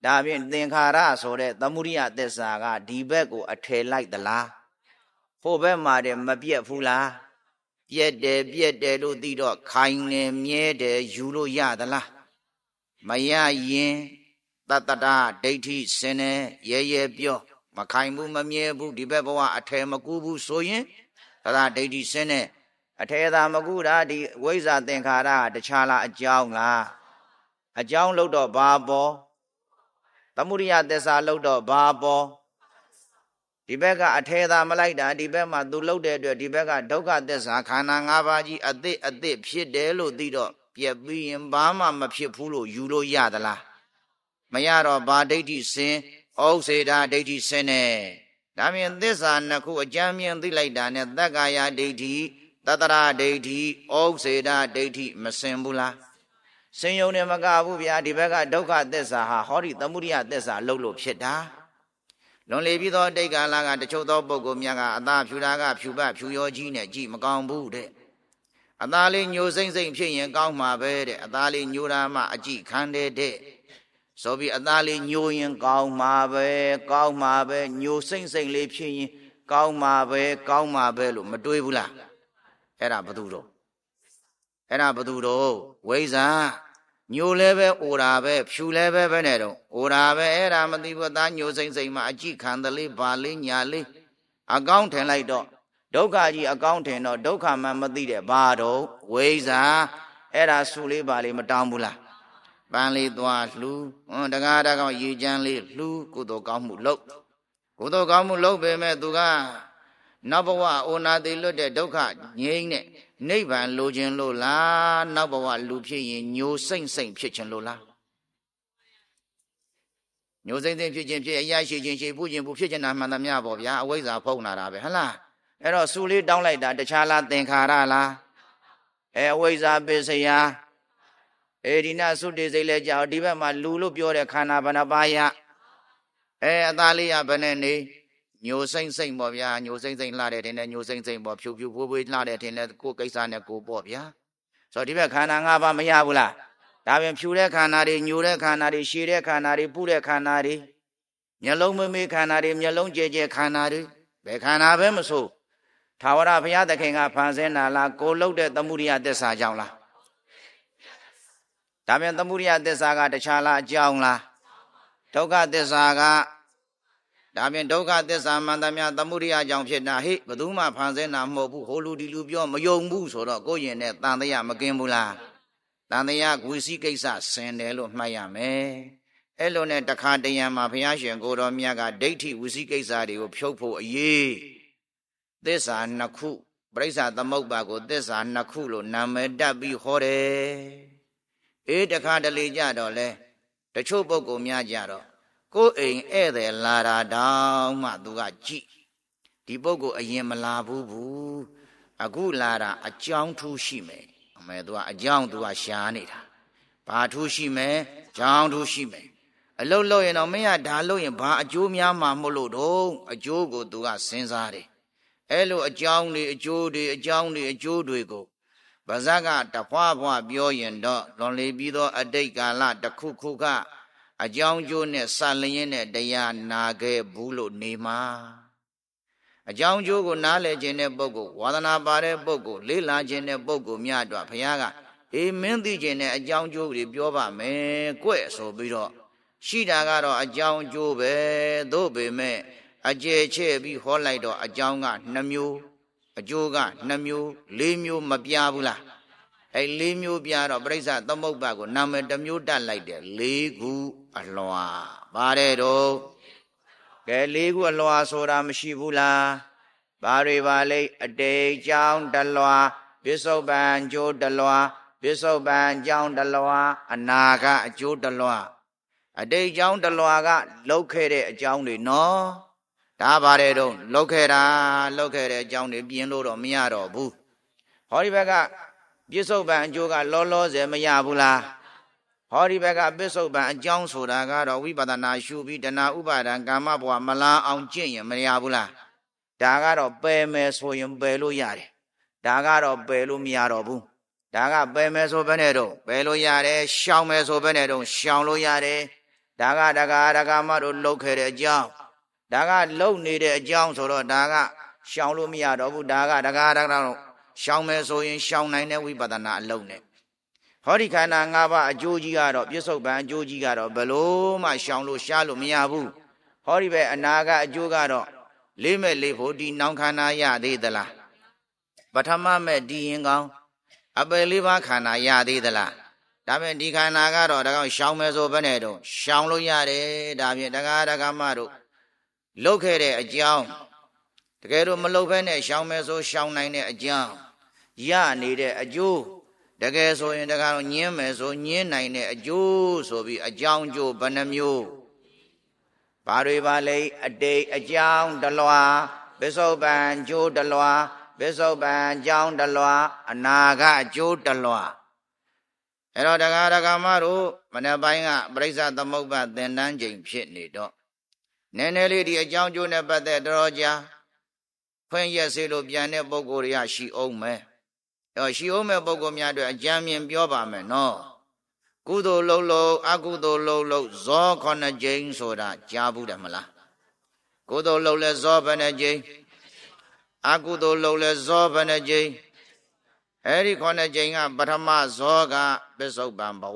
ဒါဖြင့်သင်္ခါရဆိုတဲ့သမုဒိယသစ္စာကဒီဘက်ကိုအထယ်လိုက်သလားဟိုဘက်မှာတည်းမပြတ်ဘူးလားပြက်တယ်လို့သိတော့ခိုင်နေမြဲတယ်ယူလို့ရသလားမရရင်တတ္တတာဒိဋ္ဌိစင်နေရဲပြောမခိုင်ဘူးမမြဲဘူးဒီဘက်ဘဝအထယ်မကူဘူးဆိုရင်တတ္တဒိဋ္ဌိစင်နေအထယ်သာမကူတာဒီဝိဇ္ဇာသင်္ခါရတခြားလားအကြောင်းလားအကြောင်းလို့တော့ဘာပေါ်သမုဒိယသစ္စာလို့တော့ဘာပေါ်ဒီဘက်ကအထဲသာမလိုက်တာဒီဘက်မှာသူလှုပ်တဲ့အတွက်ဒီဘက်ကဒုက္ခသစ္စာခန္ဓာ၅ပါးကြီးအသစ်ဖြစ်တယ်လို့သိတော့ပြက်ပြီးရင်ဘာမှမဖြစ်ဘူးလို့ယူလို့ရသလားမရတော့ဘာဒိဋ္ဌိစင်ဩစေတာဒိဋ္ဌိစင်နဲ့ဒါမြင်သစ္စာနှစ်ခုအကြမ်းမြင်သိလိုက်တာနဲ့သက္ကာယဒိဋ္ဌိတတ္တရာဒိဋ္ဌိဩစေတာဒိဋ္ဌိမစင်ဘူးလားစင်ယုံနဲ့မကဘူးဗျာဒီဘက်ကဒုက္ခသစ္စာဟာဟောဒီသမုဒိယသစ္စာလှုပ်လို့ဖြစ်တာလွန်လေပြီးသောတိတ်ကာလကတချို့သောပုဂ္ဂိုလ်များကအသာဖြူတာကဖြူပဖြူရောကြီးနဲ့ကြည့်မကောင်းဘူးတဲ့အသာလေးညိုစိမ့်ဖြစ်ရင်ကောင်းမှာပဲတဲ့အသာလေးညိုတာမှအကြည့်ခံတဲ့ဆိုပြီးအသာလေးညိုရင်ကောင်းမှာပဲညိုစိမ့်လေးဖြစ်ရင်ကောင်းမှာပဲလို့မတွေးဘူးလားအဲ့ဒါဘသူတော့ဝိဇ္ဇာညိုလည်းပဲအိုတာပဲဖြူလည်းပဲနဲ့တော့အိုတာပဲအဲ့ဒါမသိဘူးသားညိုစိမ့်မှအကြည့်ခံတယ်လေးဘာလေးညာလေးအကောင်းထင်လိုက်တော့ဒုက္ခကြီးအကောင်းထင်တော့ဒုက္ခမှမသိတဲ့ဘာတော့ဝိဇ္ဇာအဲ့ဒါစုလေးပါလေးမတောင်းဘူးလားပန်းလေးသွားလှူတကားကောင်ရေချမ်းလေးလှူကုသိုလ်ကောင်းမှုလုပ်ပေမဲ့သူကနောက်ဘဝအိုနာတိလွတ်တဲ့ဒုက္ခငြိမ်းတဲ့နိဗ္ဗာန်လိုချင်လို့လားနောက်ဘဝလူဖြစ်ရင်ညိုစိမ့်ဖြစ်ချင်လို့လားညိုစိမ့်ဖြစ်ခြင်းဖြစ်အရာရှိခြင်းရှိပူခြင်းပူဖြစ်ချင်တာမှန်သမျှပေါ့ဗျာအဝိဇ္ဇာဖုံးလာတာပဲဟလားအဲ့တော့စူလေးတောင်းလိုက်တာတခြားလားသင်္ခါရလားအဝိဇ္ဇာပစ္စယဒီနာသုတေစိတ်လဲကြောက်ဒီဘက်မှာလူလို့ပြောတဲ့ခန္ဓာဘဏ္ဍပါယအသားလေးရဘယ်နဲ့နေညိုစိမ့်ပေါ့ဗျာညိုစိမ့်လှတဲ့တင်နဲ့ညိုစိမ့်ပေါ့ဖြူဖွေးလှတဲ့တင်နဲ့ကိုယ်ကိစ္စနဲ့ကိုပေါ့ဗျာဆိုတော့ဒီဘက်ခန္ဓာ၅ပါးမရဘူးလားဒါပြင်ဖြူတဲ့ခန္ဓာတွေညိုတဲ့ခန္ဓာတွေရှည်တဲ့ခန္ဓာတွေပူတဲ့ခန္ဓာတွေမျက်လုံးမမေးခန္ဓာတွေမျက်လုံးကျဲခန္ဓာတွေဘယ်ခန္ဓာပဲမဆိုထာဝရဘုရားသခင်ကဖန်ဆင်းတာလားကိုလှုပ်တဲ့သမုဒိယသစ္စာကြောင့်လားဒါပြင်သမုဒိယသစ္စာကတခြားလားအကြောင်းလားဒုက္ခသစ္စာကဒါပြင်ဒုက္ခသစ္စာမှန်သမျှသမုဒိယကြောင့်ဖြစ်တာဟိဘယ်သူမှဖန်ဆင်းတာမဟုတ်ဘူးဟိုလူဒီလူပြောမယုံဘူးဆိုတော့ကိုယ့်ရင်နဲ့တန်တရားမကင်းဘူးလားတန်တရားဝိသိကိစ္စဆင်တယ်လို့မှတ်ရမယ်အဲ့လိုနဲ့တခါတရံမှာဘုရားရှင်ကိုတော်မြတ်ကဒိဋ္ဌိဝိသိကိစ္စတွေကိုဖြုတ်ဖို့အရေးသစ္စာနှစ်ခုပရိစ္ဆာသမုပ္ပါကိုသစ္စာနှစ်ခုလို့နာမည်တက်ပြီးဟောတယ်တခါတလေကြတော့လဲတချို့ပုဂ္ဂိုလ်များကြတော့ကိုယ်အိမ်ဧည့်သည်လာတာတောင်မှသူကကြည့်ဒီပုဂ္ဂိုလ်အရင်မလာဘူးအခုလာတာအကြောင်းထူးရှိမယ်သူကအကြောင်းသူကရှားနေတာဘာထူးရှိမယ်ကြောင်းထူးရှိမယ်အလုပ်လုပ်ရင်တော့မင်းကဒါလုပ်ရင်ဘာအကျိုးများမှာမလို့တော့အကျိုးကိုသူကစဉ်းစားတယ်အဲ့လိုအကြောင်းတွေအကျိုးတွေကိုဗဇက်ကတဖွာပြောရင်တော့လွန်လေပြီးသောအတိတ်ကာလတစ်ခုကအကြောင်းကျိုးနဲ့စလျင်းတဲ့တရားနာခဲ့ဘူးလို့နေမှာအကြောင်းကျိုးကိုနားလည်ခြင်းတဲ့ပုဂ္ဂိုလ်ဝါဒနာပါတဲ့ပုဂ္ဂိုလ်လေးလာခြင်းတဲ့ပုဂ္ဂိုလ်များအတွက်ဘုရားကမင်းသိခြင်းတဲ့အကြောင်းကျိုးတွေပြောပါမယ်ကွဆိုပြီးတော့ရှိတာကတော့အကြောင်းကျိုးပဲသို့ပေမဲ့အကျယ်ချဲ့ပြီးဟောလိုက်တော့အကြောင်းက2မျိုးအကျိုးက2မျိုး4မျိုးမပြဘူးလား4မျိုးပြတော့ပရိစ္ဆာသမုပ္ပါကိုနာမည်1မျိုးတက်လိုက်တယ်4ခုအလွှာပါတယ်တော့ကဲ4ခုအလွှာဆိုတာမရှိဘူးလားဘာတွေပါလိမ့်အတိတ်ကြောင်းတလွှာပစ္စုပန်ကျိုးတလွှာပစ္စုပန်ကြောင်းတလွှာအနာကအကျိုးတလွှာအတိတ်ကြောင်းတလွှာကလောက်ခဲ့တဲ့အကြောင်းတွေနော်ဒါပါတယ်တော့လောက်ခဲ့တဲ့အကြောင်းတွေပြင်လို့တော့မရတော့ဘူးဟောဒီဘက်ကပစ္စုပန်အကျိုးကလောလောဆယ်မရဘူးလားဟောဒီဘက်ကပစ္စုပန်အကြောင်းဆိုတာကတော့ဝိပဿနာရှုပြီးတဏှာဥပါဒံကာမဘဝမလားအောင်ကျင့်ရင်မရဘူးလားဒါကတော့ပယ်မယ်ဆိုရင်ပယ်လို့ရတယ်ဒါကတော့ပယ်လို့မရတော့ဘူးဒါကပယ်မယ်ဆိုဘယ်နဲ့တော့ပယ်လို့ရတယ်ရှောင်မယ်ဆိုဘယ်နဲ့တော့ရှောင်လို့ရတယ် daga ma do lok khe de ajaung daga lok ne de ajaung so do daga shaung lo ma ya do bu daga do shaung me so yin shaung nain de wipatana along ne hori khana nga ba ajo ji ga do pyasuk ban ajo ji ga do belo ma shaung lo sha lo ma ya bu hori be anaga ajo ga do le me le pho di naung khana ya de da la pathama me di yin kaung ape le ba khana ya de da la da phen di khana ga do da kaung shaung me so bane do shaung lo ya de da phen daga ma do lok khe de ajaungတကယ်တော့မလုပ်ဘဲနဲ့ရှောင်မယ်ဆိုရှောင်နိုင်တဲ့အကြောင်းရနေတဲ့အကျိုးတကယ်ဆိုရင်တကတော့ညင်းမယ်ဆိုညင်းနိုင်တဲ့အကျိုးဆိုပြီးအကြောင်းကျိုးဘယ်နှမျိုးဘာတွေပါလဲအတိတ်အကြောင်းတလွာပစ္စုပန်ကျိုးတလွာပစ္စုပန်ကြောင်းတလွာအနာဂတ်အကျိုးတလွာအဲ့တော့ဒကာမတို့မနေ့ပိုင်းကပရိစ္ဆသမုပ္ပါသင်တန်းချိန်ဖြစ်နေတော့နည်းနည်းလေးဒီအကြောင်းကျိုးနဲ့ပတ်သက်တော်ကြာခွင့်ရက်စေလို့ပြန်တဲ့ပုဂ္ဂိုလ်တွေကရှိအောင်မယ်။ရှိအောင်မဲ့ပုဂ္ဂိုလ်များတို့အကြံမြင်ပြောပါမယ်နော်။ကုသိုလ်လုံးလုံးအကုသိုလ်လုံးလုံးဇော9ကြိမ်ဆိုတာကြားဘူးတယ်မလား။ကုသိုလ်လုံးလဲဇောဘယ်နှကြိမ်အကုသိုလ်လုံးလဲဇောဘယ်နှကြိမ်အဲ့ဒီ9ကြိမ်ကပထမဇောကပစ္စုပန်ဘဝ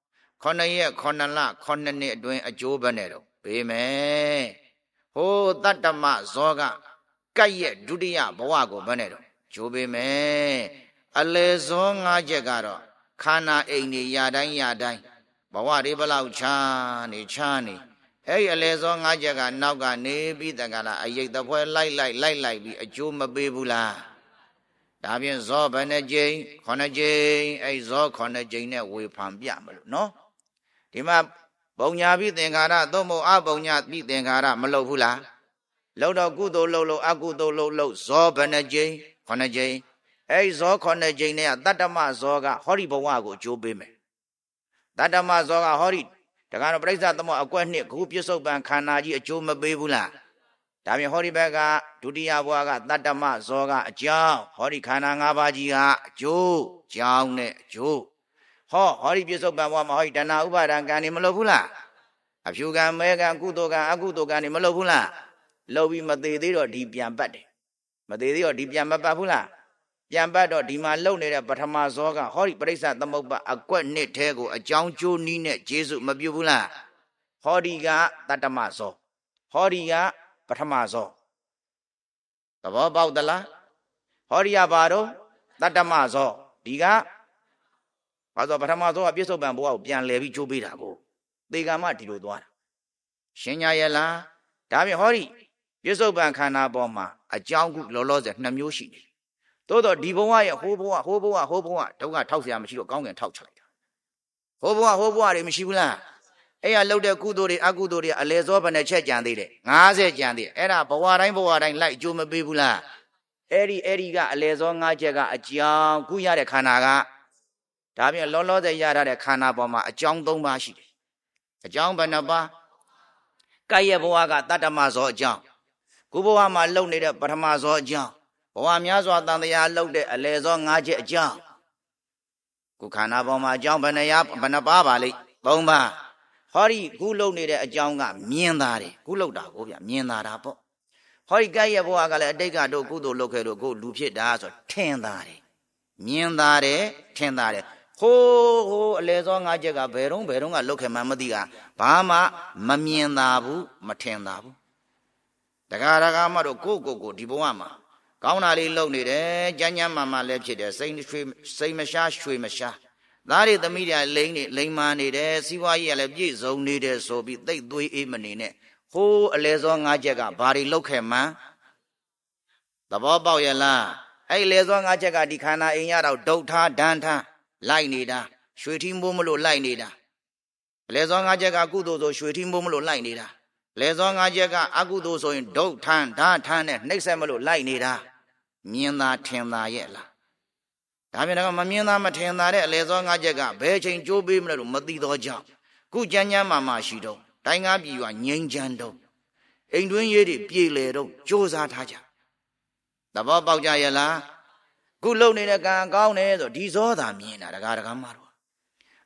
9ရက်9လ9နှစ်အတွင်းအကျိုးပဲနဲ့တော့ပေးမယ်။ဟိုတတ္တမဇောကကဲ့ရဲ့ဒုတိယဘဝကိုဘယ်နဲ့တော့ကျိုးပေးမယ်အလေဇော5ချက်ကတော့ခန္ဓာအိမ်နေရတိုင်းဘဝတွေဘလောက်ချာနေအဲ့ဒီအလေဇော5ချက်နောက်ကနေပြီးတကလားအယိတ်တပွဲလိုက်ပြီးအကျိုးမပေးဘူးလားဒါဖြင့်ဇောဘယ်နှကြိမ်9ကြိမ်အဲ့ဇော9ကြိမ်နဲ့ဝေဖန်ပြမလို့နော်ဒီမှာပုံညာပြီးသင်္ခါရသို့မဟုတ်အပုံညာပြီးသင်္ခါရမလုပ်ဘူးလားလောက်တော့ကုသိုလ်လုပ်အကုသိုလ်လုပ်ဇောဘယ်နှကြိမ်9ကြိမ်အဲ့ဇော9ကြိမ်နဲ့တတ္တမဇောကဟောဒီဘဝကိုအကျိုးပေးမယ်တတ္တမဇောကဟောဒီတက္ကရာပရိစ္ဆသမအကွက်နှစ်ခုပြစ္ဆုတ်ပံခန္ဓာကြီးအကျိုးမပေးဘူးလားဒါပြင်ဟောဒီဘက်ကဒုတိယဘဝကတတ္တမဇောကအကြောင်းဟောဒီခန္ဓာ၅ပါးကြီးကအကျိုးကြောင်းနဲ့အကျိုးဟောဒီပြစ္ဆုတ်ပံဘဝမှာဟောဒီတဏှာဥပါဒံကံနေမလုပ်ဘူးလားအဖြူကံမဲကံကုသိုလ်ကံအကုသိုလ်ကံနေမလုပ်ဘူးလားလောက်ပြီးမသေးသေးတော့ဒီပြန်ပတ်တယ်မသေးသေးတော့ဒီပြန်မပတ်ဘူးလားပြန်ပတ်တော့ဒီမှာလုံနေတဲ့ပထမဇောကဟောဒီပရိစ္ဆသမုပ္ပါအကွက်နှစ်ထဲကိုအကြောင်းကျိုးနီးနဲ့ကျေစုမပြုဘူးလားဟောဒီကတတ္တမဇောဟောဒီကပထမဇောသဘောပေါက်သလားဟောဒီကဘာတော့တတ္တမဇောဒီကဘာသောပထမဇောကပြစ္ဆုတ်ပံဘဝကိုပြန်လဲပြီးကျိုးပေးတာကိုသေကံမဒီလိုသွားတာရှင်းကြရဲ့လားဒါဖြင့်ဟောဒီပြစ္ဆုတ်ပံခန္ဓာပေါ်မှာအကြောင်းခုလောလောဆယ်2မျိုးရှိတယ်။သို့တော့ဒီဘဝရဲ့ဟိုဘဝဒုက္ခထောက်เสียမရှိတော့ကောင်းကင်ထောက်ချလိုက်တာ။ဟိုဘဝတွေမရှိဘူးလား။အဲ့ရလှုပ်တဲ့ကုသိုလ်တွေအကုသိုလ်တွေအလဲစောဘယ်နဲ့ချက်ကြံသေးတယ်50ကြံသေးတယ်။အဲ့ဒါဘဝတိုင်းလိုက်အကျိုးမပေးဘူးလား။အဲ့ဒီကအလဲစော5ချက်ကအကြောင်းခုရတဲ့ခန္ဓာကဒါဖြင့်လောလောဆယ်ရထားတဲ့ခန္ဓာပေါ်မှာအကြောင်း3ပါးရှိတယ်။အကြောင်းဘယ်နှပါးကဲ့ရဲ့ဘဝကတတ္တမဇောအကြောင်းခုဘဝမှာလှုပ်နေတဲ့ပထမဇောအကြောင်းဘဝများစွာတန်တရားလှုပ်တဲ့အလယ်ဇော5ချက်အကြောင်းခုခန္ဓာပေါ်မှာအကြောင်းဘယ်နှပါးပါလိမ့်3ပါးဟောဒီခုလှုပ်နေတဲ့အကြောင်းကမြင်တာတယ်ခုလှုပ်တာကိုဗျမြင်တာပေါ့ဟောဒီကဲ့ရဲ့ဘဝကလည်းအတိတ်ကတို့ကုသိုလ်လုပ်ခဲ့လို့ကိုလူဖြစ်တာဆိုထင်တာတယ်မြင်တာတယ်ထင်တာတယ်ဟိုးအလယ်ဇော5ချက်ကဘယ်တော့ကလုတ်ခဲ့မှမသိကဘာမှမမြင်တာဘူးမထင်တာဘူးတက္ကရာမတို့ကိုဒီဘဝမှာကောင်းတာလေးလုပ်နေတယ်ကြမ်းကြမ်းမာလည်းဖြစ်တယ်စိတ်မရှားရွှေမရှားသားတွေသမီးတွေလိမ္မာနေတယ်စီးပွားရေးကလည်းပြည့်စုံနေတယ်ဆိုပြီးသိပ်သွေးအေးမနေနဲ့ဟိုးအလယ်ဇော5ချက်ကဘာတွေလုတ်ခဲ့မှသဘောပေါက်ရလားအဲ့အလယ်ဇော5ချက်ကဒီခန္ဓာအိမ်ရတော့ဒုတ်ထားဒန်းထားလိုက်နေတာရွှေထီးမိုးမလို့လိုက်နေတာအလယ်ဇော5ချက်ကကုသိုလ်ဆိုရွှေထီးမိုးမလို့လိုက်နေတာလေဇော5ချက်ကအကုသိုလ်ဆိုရင်ဒုတ်ထန်းဓာထန်းနဲ့နှိမ့်ဆက်မလို့လိုက်နေတာမြင်သာထင်သာရဲ့လားဒါပြန်တော့မမြင်သာမထင်သာတဲ့အလေဇော5ချက်ကဘယ်ချိန်ကြိုးပေးမလဲလို့မသိတော့ကြောင့်ခုကြမ်းကြမ်းမာရှိတော့တိုင်းကားပြည်ကငြိမ်းချမ်းတော့အိမ်တွင်းရေးတွေပြေလေတော့ကြိုးစားထားကြသဘောပေါက်ကြရဲ့လားခုလုံနေတဲ့ကံကောင်းတယ်ဆိုဒီဇောသာမြင်တာဒကာမတို့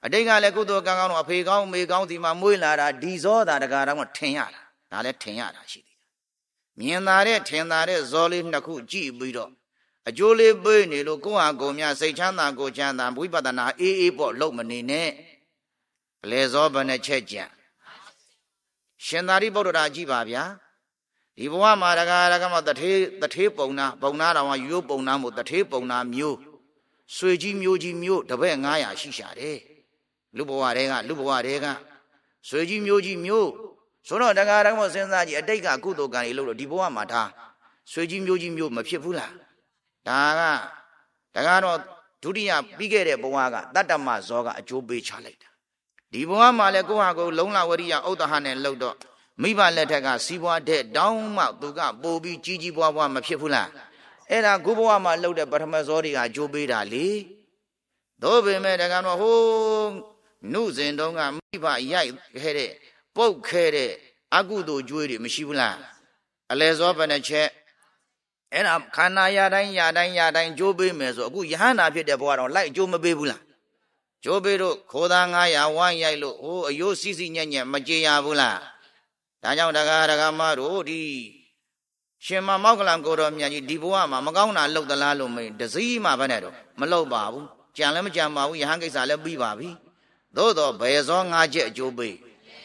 အတိတ်ကလည်းကုသိုလ်ကံကောင်းတော့အဖေကောင်းမေကောင်းဒီမှာမွေးလာတာဒီဇောတာတကားတော့ထင်ရတာဒါလည်းထင်ရတာရှိသေးတယ်မြင်သာတဲ့ထင်သာတဲ့ဇောလေးနှစ်ခုကြည့်ပြီးတော့အကျိုးလေးပေးနေလို့ကိုယ့်ဟာကိုယ်များစိတ်ချမ်းသာကိုယ်ချမ်းသာဝိပဿနာအေးအေးပေါ့လုံးမနေနဲ့အလေဇောဘယ်နဲ့ချက်ကြံရှင်သာရိပုတ္တရာကြည့်ပါဗျာဒီဘဝမှာတကားမတထေးပုံနာတော်မှာရိုးပုံနာမို့တထေးပုံနာမျိုးဆွေကြီးမျိုးတပည့်900ရှိရှာတယ်လူဘဝတွေကဆွေကြီးမျိုးဆိုတော့တကားမစဉ်းစားကြည့်အတိတ်ကကုသိုလ်ကံတွေလို့ဒီဘဝမှာဒါဆွေကြီးမျိုးမဖြစ်ဘူးလားဒါကတော့ဒုတိယပြီးခဲ့တဲ့ဘဝကတတ္တမဇောကအကျိုးပေးချလိုက်တာဒီဘဝမှာလည်းကိုယ့်ဟာကိုယ်လုံလဝရိယဥဒ္ဒဟနဲ့လှုပ်တော့မိဘလက်ထက်ကစီးပွားတဲ့တောင်းမှသူကပို့ပြီးကြီးပွားမဖြစ်ဘူးလားအဲ့ဒါကိုဘဝမှာလှုပ်တဲ့ပထမဇောတွေကအကျိုးပေးတာလေသို့ပေမဲ့တကတော့ဟိုးနုစဉ်တုန်းကမိဘရိုက်ခဲ့တဲ့ပုတ်ခဲ့တဲ့အကုသိုလ်ကြွေးတွေမရှိဘူးလားအလဲဇောဘယ်နှချက်အဲ့ဒါခန္ဓာရတိုင်းကြိုးပေးမယ်ဆိုအခုယဟန္တာဖြစ်တဲ့ဘဝတော့လိုက်အကျိုးမပေးဘူးလားကျိုးပေးလို့ခိုးသား900ဝိုင်းရိုက်လို့ဟိုးအယိုးစီညံ့မကြေရဘူးလားဒါကြောင့်ဒကာမတို့ဒီရှင်မောက္ကလံကိုတော်မြတ်ကြီးဒီဘဝမှာမကောင်းတာလှုပ်သလားလို့မေးတစည်းမှဘယ်နဲ့တော့မလှုပ်ပါဘူးကြံလည်းမကြံပါဘူးယဟန်ကိစ္စလည်းပြီးပါပြီသို့တော့ဘယ်ဇော5ချက်အကျိုးပေး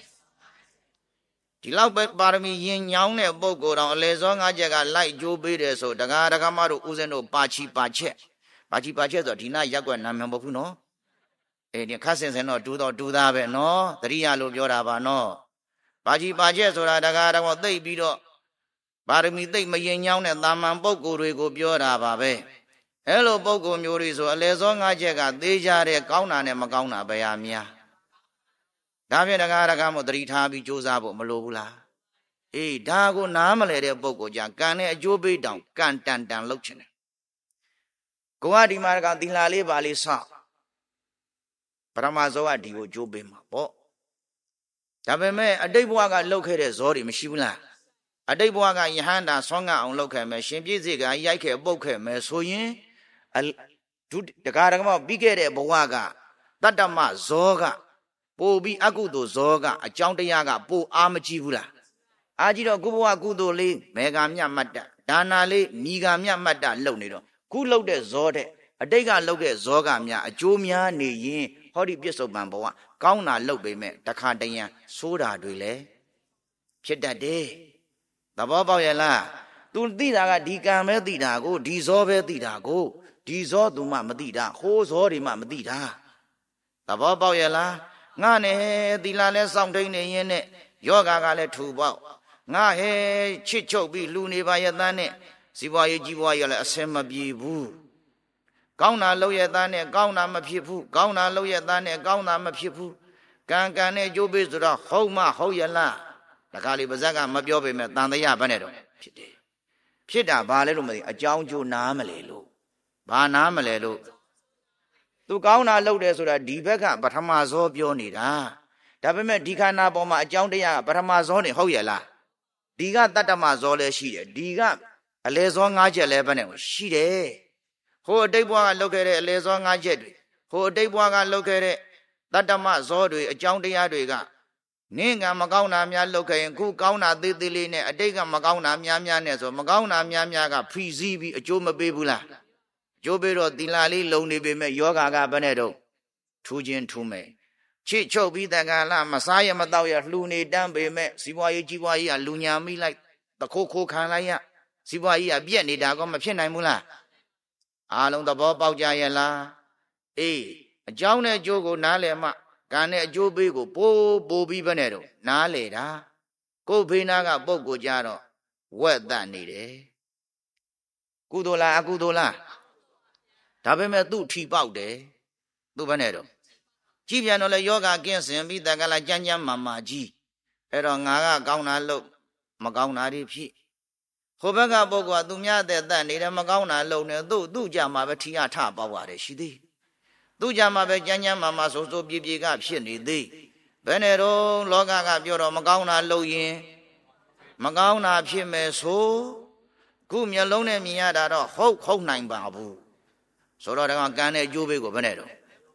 ဒီလောက်ပဲပါရမီရင်ညောင်းတဲ့ပုဂ္ဂိုလ်တော်အလေဇော5ချက်ကလိုက်အကျိုးပေးတယ်ဆိုဒကာမတို့ဦးဇင်းတို့ပါချီပါချက်ဆိုဒီနာရက်ွက်နာမည်မဟုတ်ဘူးနော်ဒီခတ်စင်တော့တူသားပဲနော်တရိယာလို့ပြောတာပါနော်ပါချက်ဆိုတာဒကာသိပ်ပြီးတော့ပါရမီသိပ်မရင်ညောင်းတဲ့တာမန်ပုဂ္ဂိုလ်တွေကိုပြောတာပါပဲအဲ့လိုပုဂ္ဂိုလ်မျိုးတွေဆိုအလေဇော5ချက်ကသေးကြတဲ့ကောင်းတာနဲ့မကောင်းတာပဲအများဒါဖြင့်ဒကာမို့သတိထားပြီးကြိုးစားဖို့မလိုဘူးလားအေးဒါကိုနားမလဲတဲ့ပုဂ္ဂိုလ်ကြကံနဲ့အကျိုးပေးတောင်ကံတန်လှုပ်ချင်တယ်ကိုကဒီမှာကသီလလေးပါလေးဆောက်ပရမဇောကဒီကိုကြိုးပေးမှာပေါ့ဒါပေမဲ့အတိတ်ဘဝကလှုပ်ခဲ့တဲ့ဇောတွေမရှိဘူးလားအတိတ်ဘဝကယဟန္တာဆွမ်းငတ်အောင်လုပ်ခဲ့မယ်ရှင်ပြည့်စေကရိုက်ခဲ့ပုတ်ခဲ့မယ်ဆိုရင်ဒကာမပြီးခဲ့တဲ့ဘဝကတတ္တမဇောကပို့ပြီးအကုသိုလ်ဇောကအကြောင်းတရားကပို့အားမကြည့်ဘူးလားအားကြည့်တော့ကုဘဝကုသိုလ်လေးမေဃမြတ်မတ်တဒါနာလေးမိဃမြတ်မတ်တလှုပ်နေတော့ခုလှုပ်တဲ့ဇောတဲ့အတိတ်ကလှုပ်တဲ့ဇောကများအကျိုးများနေရင်ဟောဒီပြစ္ဆုတ်ပံဘဝကောင်းတာလှုပ်ပေမဲ့တခါတရံဆိုးတာတွေလည်းဖြစ်တတ်တယ်သဘောပေါက်ရဲ့လားသူသိတာကဒီကံပဲသိတာကိုဒီဇောပဲသိတာကိုဒီဇောသူမှမသိတာဟိုးဇောတွေမှမသိတာသဘောပေါက်ရဲ့လားငါနဲ့သီလလဲစောင့်ထိန်နေရင်နဲ့ယောဂါကလည်းထူပေါက်ငါဟဲချစ်ချုပ်ပြီးလူနေပါရဲ့သားနဲ့စီးပွားရေးကြီးပွားရေးလည်းအဆင်မပြေဘူးကောင်းတာလုပ်ရဲ့သားနဲ့ကောင်းတာမဖြစ်ဘူးကောင်းတာလုပ်ရဲ့သားနဲ့ကောင်းတာမဖြစ်ဘူးကံနဲ့ကြိုးပေးဆိုတော့ဟုတ်မဟုတ်ရလားတခါလေပါဇက်ကမပြောပေမဲ့တန်တရားဘယ်နဲ့တော့ဖြစ်တယ်ဖြစ်တာဘာလဲလို့မသိအကြောင်းကျိုးနားမလဲလို့ဘာနားမလဲလို့သူကောင်းတာလုပ်တယ်ဆိုတာဒီဘက်ကပထမဇောပြောနေတာဒါပေမဲ့ဒီခန္ဓာပေါ်မှာအကြောင်းတရားကပထမဇောနေဟုတ်ရဲ့လားဒီကတတ္တမဇောလည်းရှိတယ်ဒီကအလေဇော5ချက်လည်းပဲနဲ့ရှိတယ်ဟိုအတိတ်ဘဝကလုပ်ခဲ့တဲ့အလေဇော5ချက်တွေဟိုအတိတ်ဘဝကလုပ်ခဲ့တဲ့တတ္တမဇောတွေအကြောင်းတရားတွေကနင်းကမကောင်းတာများလုပ်ခဲ့ရင်ခုကောင်းတာသေးသေးလေးနဲ့အတိတ်ကမကောင်းတာများနဲ့ဆိုမကောင်းတာများကဖီစည်းပြီးအကျိုးမပေးဘူးလားအကျိုးပေးတော့သီလလေးလုံနေပေမဲ့ယောဂါကဘယ်နဲ့တော့ထူခြင်းထူမယ်ချစ်ချုပ်ပြီးတန်ခါလာမစားရမတော့ရလှူနေတန်းပေမဲ့စီးပွားရေးကြီးပွားရေးကလူညာမိလိုက်တခိုးခံလိုက်ရစီးပွားရေးကပြက်နေတာကောမဖြစ်နိုင်ဘူးလားအားလုံးသဘောပေါက်ကြရဲ့လားအေးအကြောင်းနဲ့အကျိုးကိုနားလည်မှကံနဲ့အကျိုးပေးကိုပိုးပြီးဘယ်နဲ့တော့နားလေတာကိုယ်ဖေးနာကပုဂ္ဂိုလ်ကြတော့ဝက်တတ်နေတယ်ကုသိုလ်လားအကုသိုလ်လားဒါပေမဲ့သူ့ထီပေါက်တယ်သူဘယ်နဲ့တော့ကြည့်ပြန်တော့လေယောဂကင်းစင်ပြီးတကလာကြမ်းမာကြီးအဲ့တော့ငါကကောင်းတာလို့မကောင်းတာတွေဖြစ်ဟိုဘက်ကပုဂ္ဂိုလ်ကသူများတဲ့တတ်နေတယ်မကောင်းတာလုပ်နေသူ့ကြမှာပဲထီရထပေါက်ရတယ်ရှိသေးသူကြမှာပဲကြမ်းမာဆိုပြေကဖြစ်နေသေးဘယ်နဲ့တော့လောကကပြောတော့မကောင်းတာလုပ်ရင်မကောင်းတာဖြစ်မယ်ဆိုခုမျက်လုံးနဲ့မြင်ရတာတော့ဟုတ်နိုင်ပါဘူးဆိုတော့ဒါကကံနဲ့အကျိုးပေးကိုဘယ်နဲ့တော့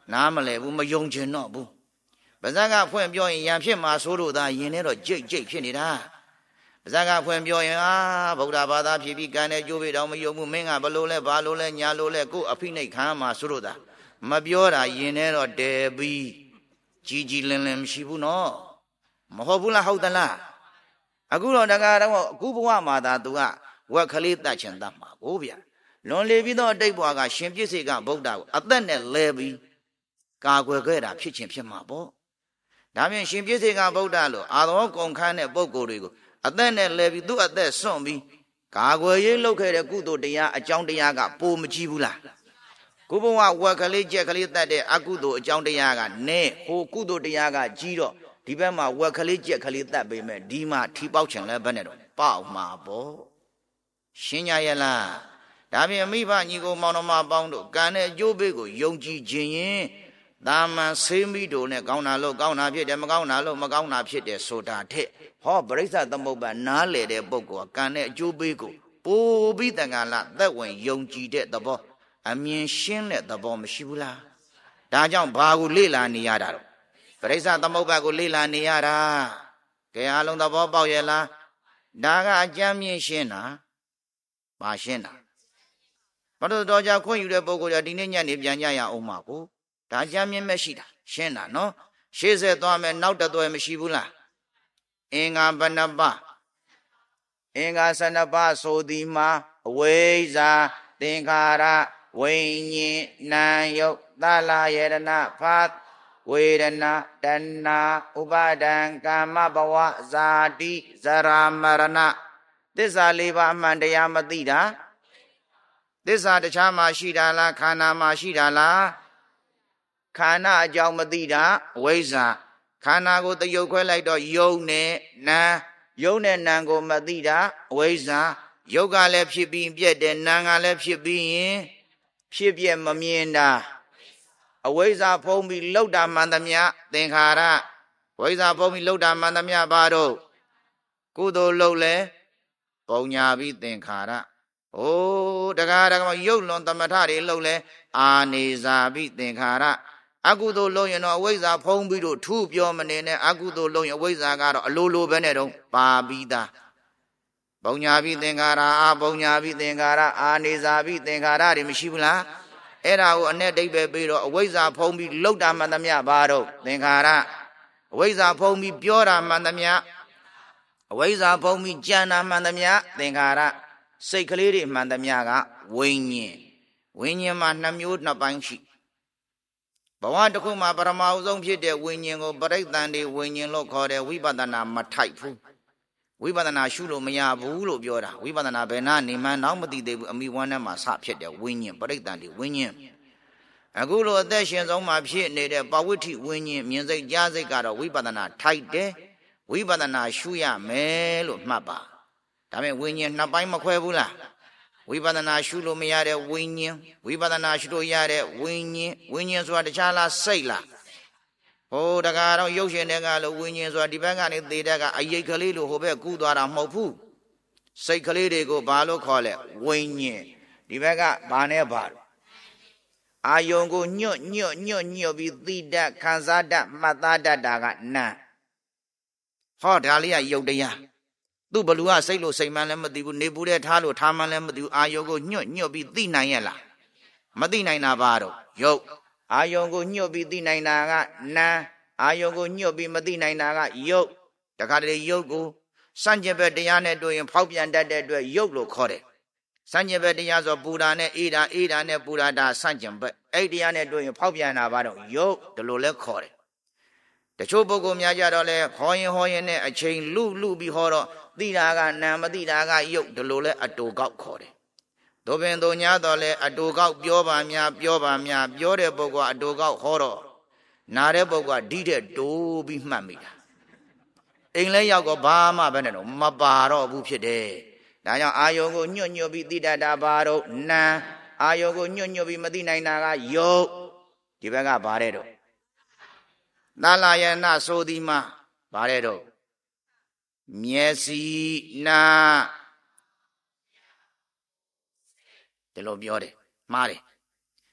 နားမလဲဘူးမယုံချင်တော့ဘူးပါဇက်ကဖွင့်ပြောရင်ရံဖြစ်မှာဆိုလို့သာယင်နဲ့တော့ကြိတ်ဖြစ်နေတာပါဇက်ကဖွင့်ပြောရင်ဗုဒ္ဓဘာသာဖြစ်ပြီးကံနဲ့ကြိုးပြီးတော့မယုံဘူးမင်းကဘလို့လဲဘာလို့လဲညာလို့လဲကိုယ်အဖိနှိတ်ခံမှာဆိုလို့သာမပြောတာယင်နဲ့တော့တဲပြီးကြီးလင်းမရှိဘူးနော်မဟုတ်ဘူးလားဟုတ်သလားအခုတော့တကားတော့အခုဘဝမှာသာသူကဝက်ကလေးတတ်ချင်တတ်မှာကိုဗျလွန်လေပြီးတော့အတိတ်ဘဝကရှင်ပြည့်စေကဗုဒ္ဓကိုအသက်နဲ့လဲပြီးကာကွယ်ခဲ့တာဖြစ်ချင်းဖြစ်မှာပေါ့ဒါဖြင့်ရှင်ပြည့်စေကဗုဒ္ဓလို့အာသောကုန်ခန်းတဲ့ပုဂ္ဂိုလ်တွေကိုအသက်နဲ့လဲပြီးသူ့အသက်စွန့်ပြီးကာကွယ်ရေးလုပ်ခဲ့တဲ့ကုသိုလ်တရားအကြောင်းတရားကပိုမကြည့်ဘူးလားကိုဘဝဝက်ကလေးကြက်ကလေးတတ်တဲ့အကုသိုလ်အကြောင်းတရားကနဲဟိုကုသိုလ်တရားကကြီးတော့ဒီဘက်မှာဝက်ကလေးကြက်ကလေးတတ်ပေမဲ့ဒီမှာထီပေါက်ချင်လဲဘယ်နဲ့တော့ပေါက်မှာပေါ့ရှင်းကြရဲ့လားဒါဖြင့်မိဘညီကိုမောင်နှမပေါင်းတို့ကံနဲ့အကျိုးပေးကိုယုံကြည်ခြင်းရင်တာမန်ဆေးမိတို့နဲ့ကောင်းတာလို့ကောင်းတာဖြစ်တယ်မကောင်းတာလို့မကောင်းတာဖြစ်တယ်ဆိုတာထက်ဟောပရိစ္ဆသမုပ္ပါနားလေတဲ့ပုဂ္ဂိုလ်ကကံနဲ့အကျိုးပေးကိုပို့ပြီးတန်ခါလာသက်ဝင်ယုံကြည်တဲ့သဘောအမြင်ရှင်းတဲ့သဘောမရှိဘူးလားဒါကြောင့်ဘာကိုလေ့လာနေရတာတော့ပရိစ္ဆသမုပ္ပါကိုလေ့လာနေရတာကဲအားလုံးသဘောပေါက်ရဲ့လားဒါကအကြမ်းမြင်ရှင်းတာပါရှင်းတာဘာလို့တော့ကြခွင့်ယူတဲ့ပုဂ္ဂိုလ်ကဒီနေ့ညနေပြန်ကြရအောင်မှာကိုဒါအကြမ်းမြင်မဲ့ရှိတာရှင်းတာနော်ရှေ့ဆက်သွားမယ်နောက်တသွဲမရှိဘူးလားအင်္ဂါဘဏ္ဍပအင်္ဂါ12ပါးဆိုသည်မှာအဝိဇ္ဇာသင်္ခါရဝိညာဉ်နာယုတ်သလယေရဏဖတ်ဝေဒနာတဏ္ဏဥပါဒံကာမဘဝဇာတိဇရာမရဏသစ္စာလေးပါးအမှန်တရားမသိတာသစ္စာတခြားမှာရှိတာလားခန္ဓာမှာရှိတာလားခန္ဓာအကြောင်းမသိတာအဝိဇ္ဇာခန္ဓာကိုတယုတ်ခွဲလိုက်တော့ယုံနဲ့နာယုံနဲ့နာကိုမသိတာအဝိဇ္ဇာယုတ်ကလည်းဖြစ်ပြီးပြက်တယ်နာကလည်းဖြစ်ပြီးရင်ဖြစ်ပြက်မမြင်တာအဝိဇ္ဇာဖုံးပြီးလှုပ်တာမှန်သမျှသင်္ခါရဝိဇ္ဇာဖုံးပြီးလှုပ်တာမှန်သမျှဘာတော့ကုသိုလ်လှုပ်လဲပုံညာပြီးသင်္ခါရဩတကားရုပ်လွန်သမထတွေလှုပ်လဲအာနေဇာပြီးသင်္ခါရအကုသိုလ်လုံးရင်တော့အဝိဇ္ဇာဖုံးပြီးတော့ထူးပြောမနေနဲ့အကုသိုလ်လုံးရင်အဝိဇ္ဇာကတော့အလိုလိုပဲနဲ့တော့ပါပြီးသားပုံညာပြီးသင်္ခါရအာပုံညာပြီးသင်္ခါရအာနေဇာပြီးသင်္ခါရတွေမရှိဘူးလားအဲ့ဒါကိုအ내ဒိဗ္ဗေပြီးတော့အဝိဇ္ဇာဖုံးပြီးလှုပ်တာမှန်သမျှဘာတော့သင်္ခါရအဝိဇ္ဇာဖုံးပြီးပြောတာမှန်သမျှအဝိဇ္ဇာဖုံးပြီးကြံတာမှန်သမျှသင်္ခါရစိတ်ကလေးတွေမှန်သမျှကဝိညာဉ်မှာ2မျိုး2ပိုင်းရှိဘဝတစ်ခုမှာပရမအဆုံးဖြစ်တဲ့ဝိညာဉ်ကိုပရိသန္တိဝိညာဉ်လို့ခေါ်တယ်ဝိပဿနာမထိုက်ဘူးဝိပဿနာရှုလို့မရဘူးလို့ပြောတာဝိပဿနာဘယ်နာနေမှန်းတော့မသိသေးဘူးအမိဝမ်းထဲမှာစဖြစ်တဲ့ဝိညာဉ်ပရိသန္တိဝိညာဉ်အခုလိုအသက်ရှင်ဆုံးမှာဖြစ်နေတဲ့ပဝိဋ္ဌိဝိညာဉ်မြင်စိတ်ကြားစိတ်ကတော့ဝိပဿနာထိုက်တယ်ဝိပဿနာရှုရမယ်လို့မှတ်ပါဒါပေမဲ့ဝိညာဉ်2ပိုင်းမခွဲဘူးလားဝိပဿနာရှုလို့မရတဲ့ဝိညာဉ်ဝိပဿနာရှုလို့ရတဲ့ဝိညာဉ်ဆိုတာတခြားလားစိတ်လားဟိုတကားတော့ရုပ်ရှင်တွေကလို့ဝိညာဉ်ဆိုတာဒီဘက်ကနေသေတဲ့ကအယိတ်ကလေးလို့ဟိုဘက်ကူးသွားတာမဟုတ်ဘူးစိတ်ကလေးတွေကိုဘာလို့ခေါ်လဲဝိညာဉ်ဒီဘက်ကဘာနဲ့ဘာအာယုံကိုညွတ်ပြီးသိတတ်ခံစားတတ်မှတ်သားတတ်တာကနာဟောဒါလေးကယုတ်တရားသူ့ဘလူကစိတ်လို့စိတ်မှန်းလည်းမသိဘူးနေပူတဲ့ထားလို့ထားမှန်းလည်းမသိဘူးအာယုံကိုညွတ်ပြီးသိနိုင်ရဲ့လားမသိနိုင်တာဘာတော့ယုတ်အာယုံကိုညွတ်ပြီးသိနိုင်တာကနာအာယုံကိုညွတ်ပြီးမသိနိုင်တာကယုတ်တခါတလေယုတ်ကိုစัญญဘက်တရားနဲ့တွေ့ရင်ဖောက်ပြန်တတ်တဲ့အတွက်ယုတ်လို့ခေါ်တယ်စัญญဘက်တရားဆိုပူတာနဲ့အေးတာနဲ့ပူတာဒါစัญญဘက်အဲ့တရားနဲ့တွေ့ရင်ဖောက်ပြန်တာဘာတော့ယုတ်ဒီလိုလဲခေါ်တယ်တချို့ပုဂ္ဂိုလ်များကြတော့လဲဟောရင်နဲ့အချိန်လူပြီးဟောတော့သိတာကနာမသိတာကယုတ်ဒီလိုလဲအတူကောက်ခေါ်တယ်ဒုပင်တို့ညာတော့လဲအတူကောက်ပြောပါများပြောတဲ့ပုဂ္ဂိုလ်ကအတူကောက်ဟောတော့နာတဲ့ပုဂ္ဂိုလ်ကဒီတဲ့တိုးပြီးမှတ်မိတာအိမ်လဲရောက်တော့ဘာမှပဲနဲ့တော့မပါတော့ဘူးဖြစ်တယ်ဒါကြောင့်အာယုံကိုညွတ်ပြီးသိတတ်တာဘာတော့နာအာယုံကိုညွတ်ပြီးမသိနိုင်တာကယုတ်ဒီဘက်ကဘာတဲ့တော့သလယနာဆိုသည်မှာဘာတဲ့တော့မျက်စိနာဒီလိုပြောတယ်မှားတယ်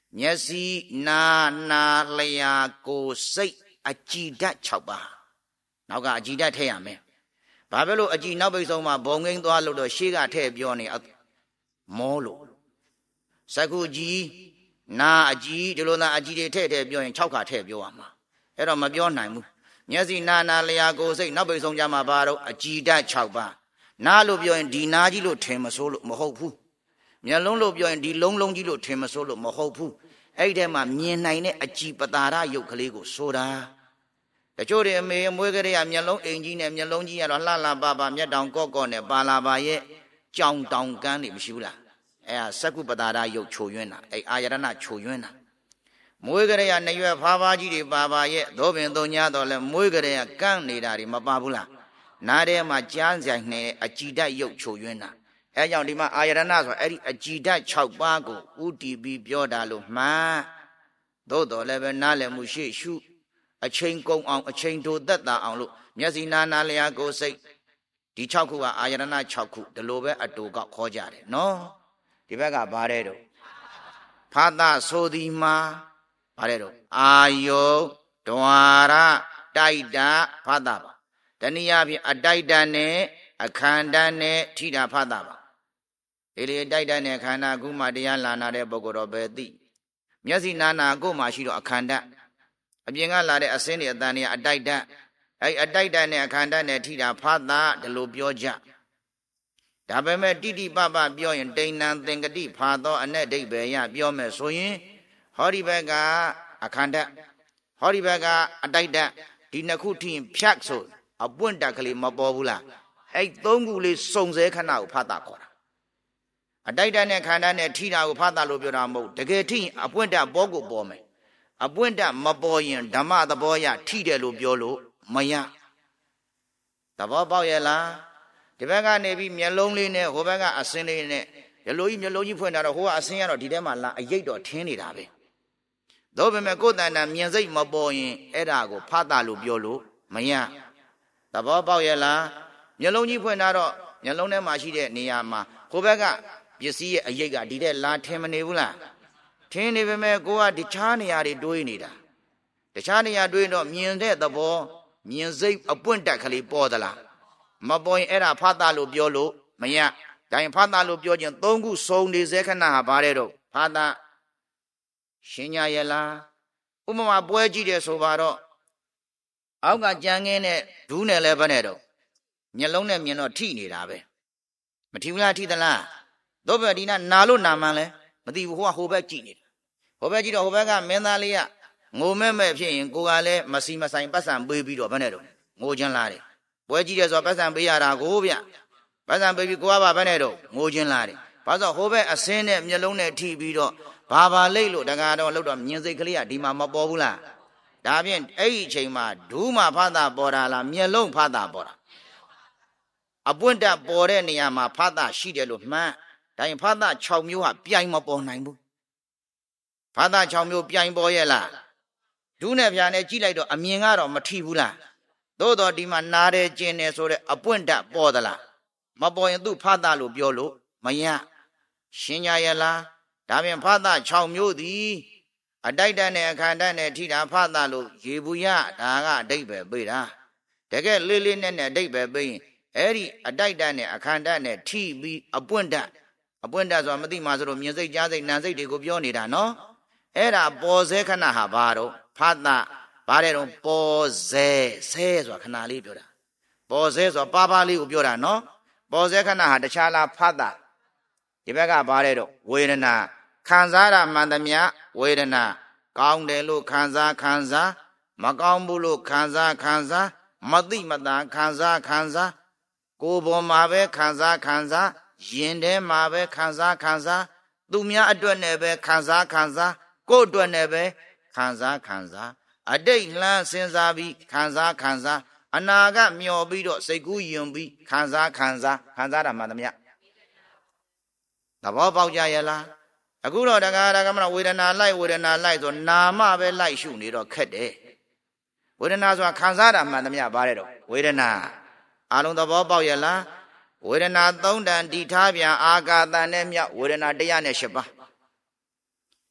မျက်စိနာနာလျာကိုယ်စိတ်အကြည်ဓာတ်6ပါးနောက်ကအကြည်ဓာတ်ထည့်ရမယ်ဘာဖြစ်လို့အကြည်နောက်ပိတ်ဆုံးမှာဘုံငိမ့်သွားလို့တော့ရှေ့ကထည့်ပြောနေမောလို့စကုကြီးနာအကြည်ဒီလိုသာအကြည်တွေထည့်ပြောရင်6ခါထည့်ပြောရမှာအဲ့တော့မပြောနိုင်ဘူးမျက်စိနာနာလျာကိုယ်စိတ်နောက်ပိတ်ဆုံးကြမှာဘာတော့အကြည်ဓာတ်6ပါးနာလို့ပြောရင်ဒီနာကြီးလို့ထင်မစိုးလို့မဟုတ်ဘူးမျက်လုံးလို့ပြောရင်ဒီလုံးလုံးကြီးလို့ထင်မစိုးလို့မဟုတ်ဘူးအဲ့ဒီထဲမှာမြင်နိုင်တဲ့အကြည်ပတာရယုတ်ကလေးကိုဆိုတာတချို့တွေအမေမွေးကလေးကမျက်လုံးအိမ်ကြီးနဲ့မျက်လုံးကြီးကတော့လှလှပပမျက်တောင်ကော့ကော့နဲ့ပါလာပါရဲ့ကြောင်တောင်ကန်းနေမရှိဘူးလားအဲ့ဒါစက္ကုပတာရယုတ်ချိုယွင်းတာအဲ့အာယရဏချိုယွင်းတာမွေးကလေးကနှရွက်ဖားဖားကြီးတွေပါပါရဲ့သောပင်သုံးညာတော့လဲမွေးကလေးကကန့်နေတာတွေမပါဘူးလားနားထဲမှာကြားဆိုင်နေအကြည်ဓာတ်ယုတ်ချိုယွင်းတာအဲကြောင့်ဒီမှာအာယရဏဆိုအဲ့ဒီအကြည်ဓာတ်6ပါးကိုဥတီပြီးပြောတာလို့မှန်သို့တော်လည်းပဲနားလည်မှုရှိရှုအချိန်ကုန်အောင်အချိန်တိုသက်သာအောင်လို့မျက်စိနာနာလျာကိုယ်စိတ်ဒီ6ခုကအာယရဏ6ခုဒီလိုပဲအတူကခေါ်ကြတယ်နော်ဒီဘက်ကဘာတဲ့တော့ဖာသဆိုသည်မှာဘာတဲ့တော့အာယုဒွါရတိုက်တာဖာသပါတနည်းအားဖြင့်အတိုက်တနဲ့အခန္ဓာနဲ့ထိတာဖာသပါဒီလေတိုက်တနဲ့ခန္ဓာကုမှတရားလာနာတဲ့ပုဂ္ဂိုလ်တော့ပဲသိမျက်စိနာနာကိုမှရှိတော့အခန္ဓာအပြင်ကလာတဲ့အစင်းတွေအတန်တွေအတိုက်တအဲ့အတိုက်တနဲ့အခန္ဓာနဲ့ထိတာဖာသဒီလိုပြောကြဒါပေမဲ့တိတိပပပြောရင်တိဏ္ဏသင်္ကတိဖာသောအ내ဒိဗ္ဗေယပြောမယ်ဆိုရင်ဟောဒီဘက်ကအခန္ဓာဟောဒီဘက်ကအတိုက်တဒီနှစ်ခုထိရင်ဖြတ်ဆိုအပွင့်တက်ကလေးမပေါ်ဘူးလားအဲ့သုံးခုလေးစုံစဲခဏကိုဖာသခေါ်တာအတိုက်တနဲ့ခန္ဓာနဲ့ထိတာကိုဖာသလို့ပြောတာမဟုတ်တကယ်ထိရင်အပွင့်တပေါ်ကိုပေါ်မယ်အပွင့်တမပေါ်ရင်ဓမ္မသဘောရထိတယ်လို့ပြောလို့မရသဘောပေါက်ရဲ့လားဒီဘက်ကနေပြီးမျက်လုံးလေးနဲ့ဟိုဘက်ကအစင်းလေးနဲ့ဒီလိုကြီးမျက်လုံးကြီးဖွင့်တာတော့ဟိုကအစင်းကတော့ဒီထဲမှာလာအရိပ်တော့ထင်းနေတာပဲသို့ပေမဲ့ကိုယ်တဏ္ဍာမြင်စိတ်မပေါ်ရင်အဲ့ဒါကိုဖာသလို့ပြောလို့မရသဘောပေါက်ရဲ့လားမျက်လုံးကြီးဖွင့်တာတော့မျက်လုံးထဲမှာရှိတဲ့နေရာမှာဟိုဘက်ကပစ္စည်းရဲ့အရိပ်ကဒီထဲလာထင်းမနေဘူးလားထင်းနေပေမဲ့ကိုကတခြားနေရာတွေတွေးနေတာတခြားနေရာတွေးတော့မြင်တဲ့သဘောမြင်စိတ်အပွင့်တက်ကလေးပေါ်သလားမပေါ်ရင်အဲ့ဒါဖာသလို့ပြောလို့မရဒါရင်ဖာသလို့ပြောခြင်း၃ခုစုံနေစေခဏဟာဘာတဲ့တော့ဖာသရှင်းညာရလားဥပမာပွဲကြည့်တယ်ဆိုပါတော့အောက်ကကြမ်းခင်းနဲ့ဒူးနဲ့လည်းဘယ်နဲ့တော့မျက်လုံးနဲ့မြင်တော့ထိနေတာပဲမထိဘူးလားထိသလားတော့ပဲဒီနာလို့နာမှန်းလဲမသိဘူးဟိုဘက်ကြည့်နေတာဟိုဘက်ကြည့်တော့ဟိုဘက်ကမင်းသားလေးကငိုမဲ့မဲ့ဖြစ်ရင်ကိုကလည်းမစီမဆိုင်ပတ်စံပေးပြီးတော့ဘယ်နဲ့တော့ငိုချင်လာတယ်ပွဲကြည့်တယ်ဆိုတော့ပတ်စံပေးရတာကိုဗျပတ်စံပေးပြီးကိုကဘာဘယ်နဲ့တော့ငိုချင်လာတယ်ဘာလို့ဟိုဘက်အစင်းနဲ့မျက်လုံးနဲ့ထိပြီးတော့ဘာလိတ်လို့တကားတော့လောက်တော့မြင်စိတ်ကလေးကဒီမှာမပေါ်ဘူးလားဒါဖြင့်အဲ့ဒီအချိန်မှာဒူးမှာဖာသပေါ်တာလားမျက်လုံးဖာသပေါ်တာအပွင့်တက်ပေါ်တဲ့နေရာမှာဖာသရှိတယ်လို့မှန်းဒါရင်ဖာသ6မျိုးဟာပြိုင်မပေါ်နိုင်ဘူးဖာသ6မျိုးပြိုင်ပေါ်ရဲ့လားဒူးနဲ့ဖြာနဲ့ကြည့်လိုက်တော့အမြင်ကတော့မထိဘူးလားသို့တော့ဒီမှာနားတယ်ကျင်တယ်ဆိုတဲ့အပွင့်တက်ပေါ်သလားမပေါ်ရင်သူ့ဖာသလို့ပြောလို့မရရှင်းကြရဲ့လားဒါဖြင့်ဖာသ6မျိုးသည်အတိုက်တနဲ့အခန္ဓာနဲ့ထိတာဖာသလို့ရေဘူးရဒါကအဓိပ္ပာယ်ပေးတာတကယ်လေးလေးနဲ့အဓိပ္ပာယ်ပေးရင်အဲ့ဒီအတိုက်တနဲ့အခန္ဓာနဲ့ထိပြီးအပွင့်တက်ဆိုတာမသိမှဆိုတော့မြင်စိတ်ကြားစိတ်နာစိတ်တွေကိုပြောနေတာနော်အဲ့ဒါပေါ်စေခဏဟာဘာတော့ဖာသဘာတဲ့တော့ပေါ်စေဆိုတာခဏလေးပြောတာပေါ်စေဆိုတာပါလေးကိုပြောတာနော်ပေါ်စေခဏဟာတခြားလားဖာသဒီဘက်ကဘာတဲ့တော့ဝေဒနာခံစားရမှန်သမျှဝေဒနာကောင်းတယ်လို့ခံစားမကောင်းဘူးလို့ခံစားမသိမသာခံစားကိုယ်ပေါ်မှာပဲခံစားရင်ထဲမှာပဲခံစားသူများအတွက်နဲ့ပဲခံစားကိုယ်အတွက်နဲ့ပဲခံစားအတိတ်လှမ်းစဉ်းစားပြီးခံစားအနာကမျောပြီးတော့စိတ်ကူးယဉ်ပြီးခံစားတာမှန်သမျှသဘောပေါက်ကြရဲ့လားအခုတော့တက္ကရာမဝေဒနာလိုက်ဆိုနာမပဲလိုက်ရှုနေတော့ခက်တယ်ဝေဒနာဆိုတာခံစားတာမှန်သမျှပါတယ်တော့ဝေဒနာအလုံးသဘောပေါက်ရဲ့လားဝေဒနာ3တန်တည်ထားပြန်အာဃာတန်နဲ့မြဝေဒနာ108ပါး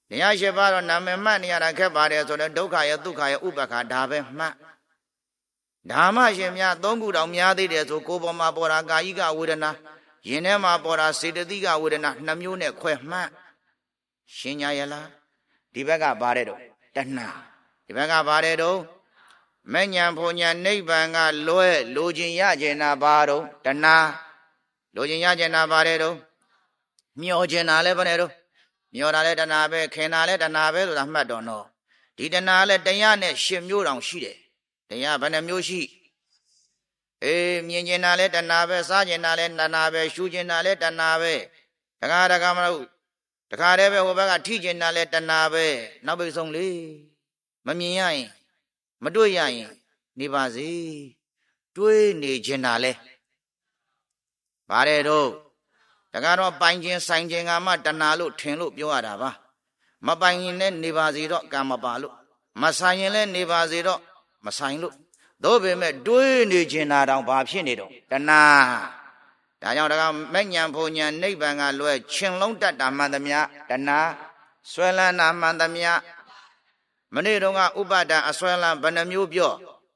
တရားရှိပါတော့နာမည်မှတ်နေရတာခက်ပါတယ်ဆိုတော့ဒုက္ခရဲ့ဒုက္ခရဲ့ဥပက္ခဒါပဲမှတ်ဓမ္မရှင်များသုံးခုတောင်များသေးတယ်ဆိုကိုယ်ပေါ်မှာပေါ်တာကာယိကဝေဒနာယင်ထဲမှာပေါ်တာစေတသိကဝေဒနာနှမျိုးနဲ့ခွဲမှတ်ရှင်းကြရလားဒီဘက်ကပါတယ်တော့တဏှာဒီဘက်ကပါတယ်တော့မဉ္ဇဉ်ဘုံညာနိဗ္ဗာန်ကလွဲလိုချင်ရကျင်တာပါတော့တဏှာလိုချင်ရကျင်တာပါတယ်တော့မျောကျင်တာလည်းဘယ်နဲ့တော့မျောတာလည်းတဏှာပဲခင်တာလည်းတဏှာပဲဆိုတာမှတ်တော့နော်ဒီတဏှာလည်းတရားနဲ့10မျိုးတောင်ရှိတယ်တရားဘယ်နှမျိုးရှိမြင်ကျင်တာလည်းတဏှာပဲစားကျင်တာလည်းတဏှာပဲရှူကျင်တာလည်းတဏှာပဲတခါမလို့တခါတည်းပဲဟိုဘက်ကထိကျင်တာလည်းတဏှာပဲနောက်ပိတ်ဆုံးလေမမြင်ရရင်မတွေ့ရရင်နေပါစေတွေးနေကျင်တာလဲဗါတဲ့တော့တကတော့ပိုင်ခြင်းဆိုင်ခြင်းကမှတဏှာလို့ထင်လို့ပြောရတာပါမပိုင်ရင်လည်းနေပါစေတော့ကံမပါလို့မဆိုင်ရင်လည်းနေပါစေတော့မဆိုင်လို့သို့ပေမဲ့တွေးနေကျင်တာတောင်ဘာဖြစ်နေတော့တဏှာဒါကြောင့်တကမဉ္ဇဉ်ဘုံညာနိဗ္ဗာန်ကလွဲချင်လုံးတတ်တာမှန်သမျှတဏှာဆွဲလန်းတာမှန်သမျှမနေ့တုန်းကဥပါဒံအဆွဲလန်းဘယ်နှမျိုးပြော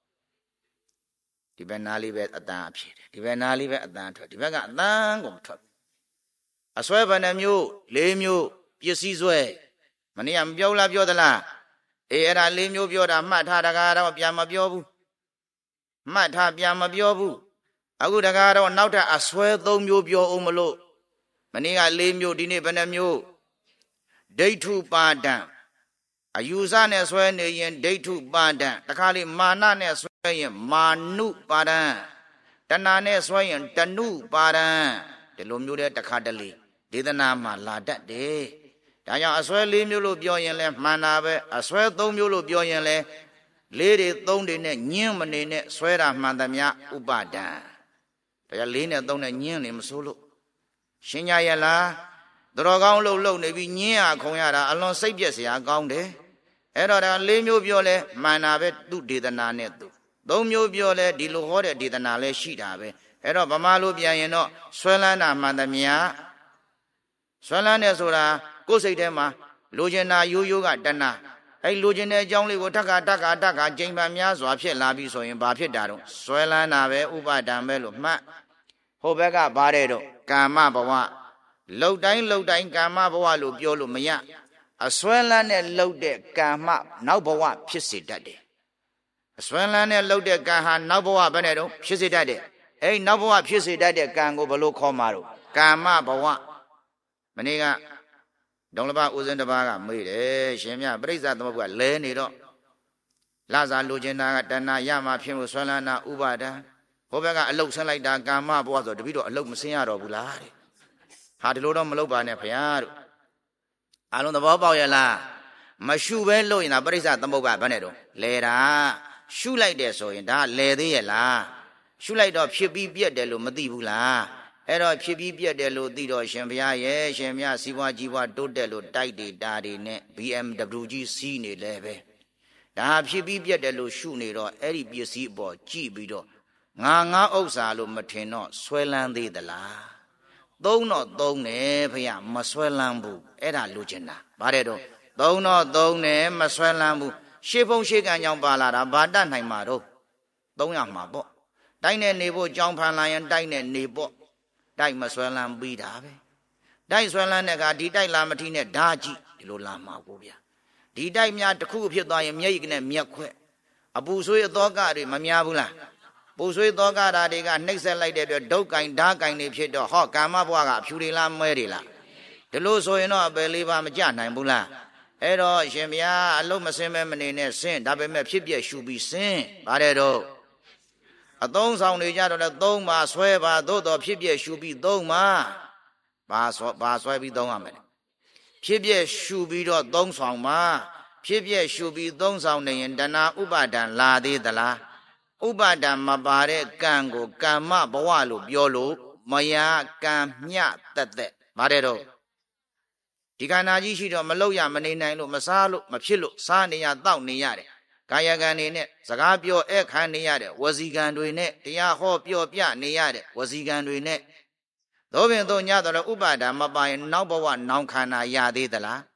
ဒီဘက်နားလေးပဲအတန်အဖြစ်တယ်ဒီဘက်နားလေးပဲအတန်ထွက်ဒီဘက်ကအတန်ကိုမထွက်အဆွဲဘယ်နှမျိုး၄မျိုးပစ္စည်းဆွဲမနေ့ကမပြောလားပြောသလားအဲ့ဒါ၄မျိုးပြောတာမှတ်ထားတကားတော့ပြန်မပြောဘူးမှတ်ထားပြန်မပြောဘူးအခုတကားတော့နောက်ထပ်အဆွဲ၃မျိုးပြောအောင်မလို့မနေ့က၄မျိုးဒီနေ့ဘယ်နှမျိုးဒိဋ္ဌုပါဒံအယူဆနဲ့ဆွဲနေရင်ဒိဋ္ဌုပါဒံတခါလေမာနနဲ့ဆွဲရင်မာနုပါဒံတဏှာနဲ့ဆွဲရင်တဏှုပါဒံဒီလိုမျိုးတဲ့တခါတလေဒေသနာမှာလာတတ်တယ်ဒါကြောင့်အဆွဲ၄မျိုးလို့ပြောရင်လဲမှန်တာပဲအဆွဲ၃မျိုးလို့ပြောရင်လဲ၄တွေ၃တွေနဲ့ညင်းမနေနဲ့ဆွဲတာမှန်သမျှဥပါဒံဒါကြောင့်၄နဲ့၃နဲ့ညင်းနေမဆိုးလို့ရှင်းကြရလားတော်ကောင်းလှုပ်နေပြီးညင်းရခုံရတာအလွန်စိတ်ပြက်စရာကောင်းတယ်အဲ့တော့ဒါ၄မျိုးပြောလဲမှန်တာပဲသူဒေသနာနဲ့သူ၃မျိုးပြောလဲဒီလိုဟောတဲ့ဒေသနာလဲရှိတာပဲအဲ့တော့ဗမာလိုပြန်ရင်တော့ဆွဲလန်းတာမှန်သမျှဆွဲလန်းတယ်ဆိုတာကိုယ်စိတ်ထဲမှာလိုချင်တာရိုးရိုးကတဏှာအဲ့လိုချင်တဲ့အကြောင်းလေးကိုတက္ကကြိမ်ပန်များစွာဖြစ်လာပြီဆိုရင်ဘာဖြစ်တာတော့ဆွဲလန်းတာပဲဥပါဒံပဲလို့မှတ်ဟိုဘက်ကဘာတဲ့တော့ကာမဘဝလှုပ်တိုင်းကာမဘဝလို့ပြောလို့မရအစွဲလန်းနဲ့လှုပ်တဲ့ကာမနောက်ဘဝဖြစ်စေတတ်တယ်အစွဲလန်းနဲ့လှုပ်တဲ့ကံဟာနောက်ဘဝဘယ်နဲ့တော့ဖြစ်စေတတ်တယ်အဲ့နောက်ဘဝဖြစ်စေတတ်တဲ့ကံကိုဘယ်လိုခေါ်မှာတော့ကာမဘဝမနေ့ကဒေါလဘဦးဇင်းတစ်ပါးကမေးတယ်ရှင်မြပြိဿသမုပ္ပါလဲနေတော့လာစားလိုချင်တာကတဏှာရမှဖြစ်လို့ဆွဲလန်းတာဥပါဒံဟိုဘက်ကအလုတ်ဆင်းလိုက်တာကာမဘဝဆိုတပိတော့အလုတ်မဆင်းရတော့ဘူးလားတဲ့ဟာဒီလိုတော့မလုပ်ပါနဲ့ဗျာတို့အလုံးသဘောပေါက်ရလားမရှုပဲလို့ရင်ဒါပြိဿသမုပ္ပါဘယ်နဲ့တော့လဲတာရှုလိုက်တယ်ဆိုရင်ဒါလဲသေးရဲ့လားရှုလိုက်တော့ဖြစ်ပြီးပြက်တယ်လို့မသိဘူးလားအဲ့တော့ဖြစ်ပြီးပြက်တယ်လို့သိတော့ရှင်ဘုရားရဲ့ရှင်မြစီးပွားကြီးပွားတိုးတက်လို့တိုက်တွေတာတွေနဲ့ BMW ကြီးစီးနေလဲပဲဒါဖြစ်ပြီးပြက်တယ်လို့ရှုနေတော့အဲ့ဒီပစ္စည်းအပေါ်ကြည့်ပြီးတော့ငါဥစ္စာလို့မထင်တော့ဆွဲလန်းသေးသလားသုံးတော့သုံးတယ်ဖေရမဆွဲလန်းဘူးအဲ့ဒါလိုချင်တာဗါတဲ့တော့သုံးတော့သုံးတယ်မဆွဲလန်းဘူးရှေ့ဖုံးရှေ့ကံကြောင့်ပါလာတာဘာတတ်နိုင်မှာတော့သုံးရမှာပေါ့တိုက်နဲ့နေဖို့ကြောင်းဖန်လာရင်တိုက်နဲ့နေပေါ့တိုက်မဆွဲလန်းပြီးတာပဲတိုက်ဆွဲလန်းတဲ့ကဒီတိုက်လာမထီနဲ့ဓာကြည့်ဒီလိုလာမှာကိုဗျာဒီတိုက်များတစ်ခုဖြစ်သွားရင်မျက်ရည်နဲ့မျက်ခွက်အပူဆွေးအသောကတွေမများဘူးလားပူဆွေးသောကဓာတွေကနှိပ်ဆက်လိုက်တဲ့အတွက်ဒုက္ကိုင်ဓာကိုင်တွေဖြစ်တော့ဟောကာမဘဝကအဖြူတွေလားမဲတွေလားဒီလိုဆိုရင်တော့အပယ်လေးပါမကြနိုင်ဘူးလားအဲ့တော့ရှင်ဘုရားအလုံးမစင်းမဲမနေနဲ့စင်းဒါပေမဲ့ဖြစ်ပြရှူပြီးစင်းဗါတဲ့တော့အသုံးဆောင်တွေကြတော့လဲသုံးပါဆွဲပါသို့တော်ဖြစ်ပြရှူပြီးသုံးပါဘာဆွဲပြီးသုံးရမယ်ဖြစ်ပြရှူပြီးတော့သုံးဆောင်ပါဖြစ်ပြရှူပြီးသုံးဆောင်နေရင်တဏှာဥပါဒံလာသေးသလားဥပါဒံမပါတဲ့ကံကိုကမ္မဘဝလို့ပြောလို့မရကံမျှတက်ဗါတဲ့တော့ဒီခန္ဓာကြီးရှိတော့မလောက်ရမနေနိုင်လို့မစားလို့မဖြစ်လို့စားနေရတောက်နေရတယ်ကာယကံတွေနဲ့စကားပြောဧခံနေရတဲ့ဝစီကံတွေနဲ့တရားဟောပြောပြနေရတဲ့ဝစီကံတွေနဲ့သို့ပင်သို့ညတော့ဥပါဒံမပါရင်နောက်ဘဝနောင်ခန္ဓာရသေးသလား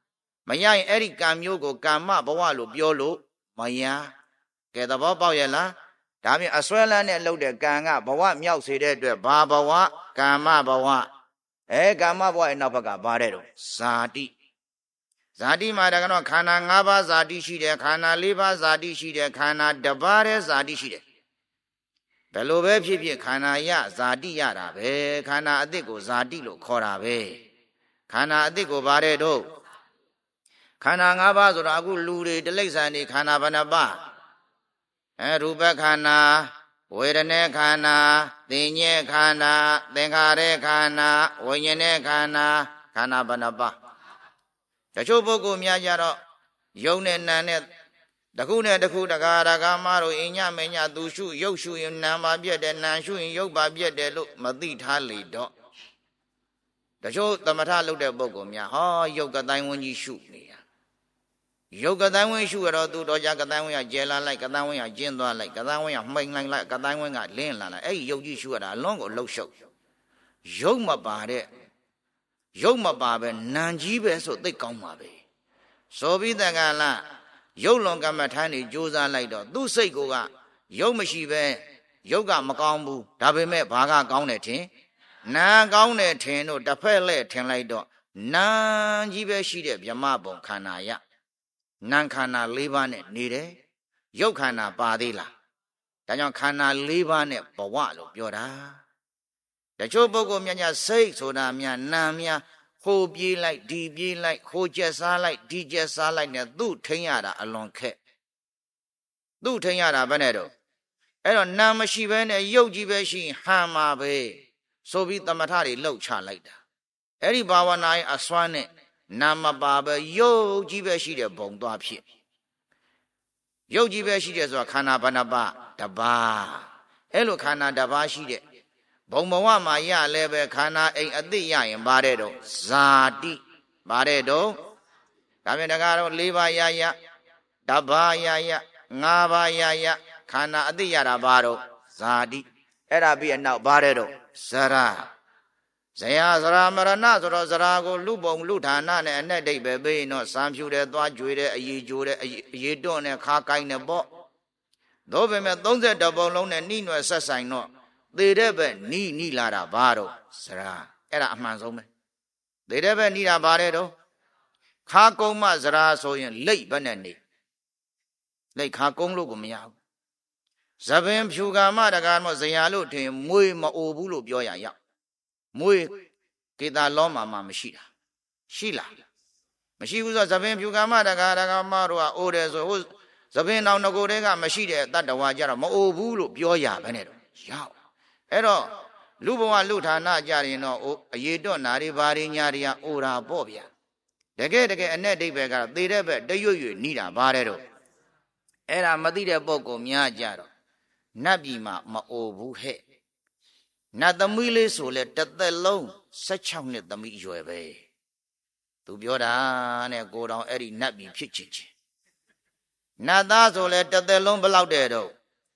မရရင်အဲ့ဒီကံမျိုးကိုကာမဘဝလို့ပြောလို့မရကဲသဘောပေါက်ရဲ့လားဒါပြင်အစွဲလန်းနဲ့လှုပ်တဲ့ကံကဘဝမြောက်စေတဲ့အတွက်ဘာဘဝကာမဘဝကာမဘဝရဲ့နောက်ဘက်ကဘာတဲ့တော့ဇာတိဇာတိမှာတကတော့ခန္ဓာ၅ပါးဇာတိရှိတယ်ခန္ဓာ၄ပါးဇာတိရှိတယ်ခန္ဓာတစ်ပါးတည်းဇာတိရှိတယ်ဘယ်လိုပဲဖြစ်ဖြစ်ခန္ဓာရဇာတိရတာပဲခန္ဓာအသစ်ကိုဇာတိလို့ခေါ်တာပဲခန္ဓာအသစ်ကိုဘာတဲ့တော့ခန္ဓာ၅ပါးဆိုတာအခုလူတွေတိရစ္ဆာန်တွေခန္ဓာဘယ်နှပါးရူပခန္ဓာဝေဒနာခန္ဓာသင်ညေခန္ဓာသင်္ခါရခန္ဓာဝိညာဉ်နဲ့ခန္ဓာခန္ဓာဘယ်နှပါးတချို့ပုဂ္ဂိုလ်များကြတော့ယုံနဲ့နာနဲ့တခုနဲ့တခုတကားတကားမတို့အညမညသူရှုရုပ်ရှုရင်နာပါပြက်တယ်နာရှုရင်ရုပ်ပါပြက်တယ်လို့မသိထားလေတော့တချို့သမထလုပ်တဲ့ပုဂ္ဂိုလ်များဟောရုပ်ကတိုင်းဝန်းကြီးရှုနေတာရုပ်ကတိုင်းဝန်းရှုရတော့သူတော်ကြကတိုင်းဝန်းကကျဲလာလိုက်ကတိုင်းဝန်းကကျင်းသွားလိုက်ကတိုင်းဝန်းကမှိန်လိုက်ကတိုင်းဝန်းကလင်းလာလိုက်အဲ့ဒီရုပ်ကြီးရှုရတာအလွန်ကိုလှုပ်ရှုပ်ရုပ်မပါတဲ့ရုပ်မပါပဲနာကြီးပဲဆိုသိကောင်းပါပဲဆိုပြီးတန်ခါလားရုပ်လွန်ကမ္မထာနေကြိုးစားလိုက်တော့သူ့စိတ်ကရုပ်မရှိပဲရုပ်ကမကောင်းဘူးဒါပေမဲ့ဘာကကောင်းတယ်ထင်နာကောင်းတယ်ထင်တော့တစ်ဖက်လဲထင်လိုက်တော့နာကြီးပဲရှိတဲ့ဗြဟ္မဘုံခန္ဓာရနာခန္ဓာ၄ပါးနဲ့နေတယ်ရုပ်ခန္ဓာပါသေးလားဒါကြောင့်ခန္ဓာ၄ပါးနဲ့ဘဝလို့ပြောတာတချို့ပုဂ္ဂိုလ်များညာစိတ်ဆိုတာများနာများဟိုပြေးလိုက်ဒီပြေးလိုက်ဟိုကျက်စားလိုက်ဒီကျက်စားလိုက်နဲ့သူ့ထိန်ရတာအလွန်ခက်သူ့ထိန်ရတာဘယ်နဲ့တော့အဲ့တော့နာမရှိဘဲနဲ့ရုပ်ကြီးပဲရှိရင်ဟန်မှာပဲဆိုပြီးသမထတွေလှုပ်ချလိုက်တာအဲ့ဒီဘာဝနာရဲ့အစွမ်းနဲ့နာမပါပဲရုပ်ကြီးပဲရှိတဲ့ဘုံသွားဖြစ်ရုပ်ကြီးပဲရှိတဲ့ဆိုတာခန္ဓာဘဏ္ဍပါတစ်ပါးအဲ့လိုခန္ဓာတစ်ပါးရှိတဲ့ဘုံဘဝမှာရလဲပဲခန္ဓာအိမ်အသိရရင်ဗါတဲ့တော့ဇာတိဗါတဲ့တော့ဒါပြန်တကားတော့၄ပါးရရတပါးရရ၅ပါးရရခန္ဓာအသိရတာဘာတော့ဇာတိအဲ့ဒါပြီးအနောက်ဗါတဲ့တော့ဇရာဇရာဇရာမရဏဆိုတော့ဇရာကိုလူပုံလူဌာနနဲ့အနဲ့တိတ်ပဲပြီးရင်တော့စံဖြူတယ်သွားကြွေတယ်အည်ကြိုတယ်အည်တွန့်နဲ့ခါကိုင်းတယ်ပေါ့သို့ပေမဲ့32ပုံလုံးနဲ့နှိနွယ်ဆက်ဆိုင်တော့သေတဲ့ဘက်နီးလာတာဘာတော့ဇရာအဲ့ဒါအမှန်ဆုံးပဲသေတဲ့ဘက်နီးတာဘာတဲ့တော့ခါကုန်းမဇရာဆိုရင်လိတ်ဘက်နဲ့နေလိတ်ခါကုန်းလို့ကိုမရဘူးဇပင်ဖြူကမတကားမဇရာလို့ထင်မွေးမအိုဘူးလို့ပြောရရောက်မွေးကေတာလောမှာမရှိတာရှိလားမရှိဘူးဆိုဇပင်ဖြူကမတကားမတို့ကအိုတယ်ဆိုဟိုဇပင်တောင်ငကိုတဲကမရှိတဲ့တတ္တဝါကြတော့မအိုဘူးလို့ပြောရဘဲနဲ့တော့ရောက်အဲ့တော့လူဘဝလူဌာနကြရင်တော့အရေးတော့နာတွေဘာတွေညာတွေကအိုတာပေါ့ဗျာတကယ်အ내အိဗယ်ကတော့သေတဲ့ဘက်တရွရွနီးတာဘာတဲ့တော့အဲ့ဒါမသိတဲ့ပုဂ္ဂိုလ်များကြတော့နတ်ပြည်မှာမအိုဘူးဟဲ့နတ်သမီးလေးဆိုလဲတစ်သက်လုံး16နှစ်သမီးအရွယ်ပဲသူပြောတာနဲ့ကိုတော်အဲ့ဒီနတ်ပြည်ဖြစ်ချင်းနတ်သားဆိုလဲတစ်သက်လုံးဘယ်လောက်တဲ့တော့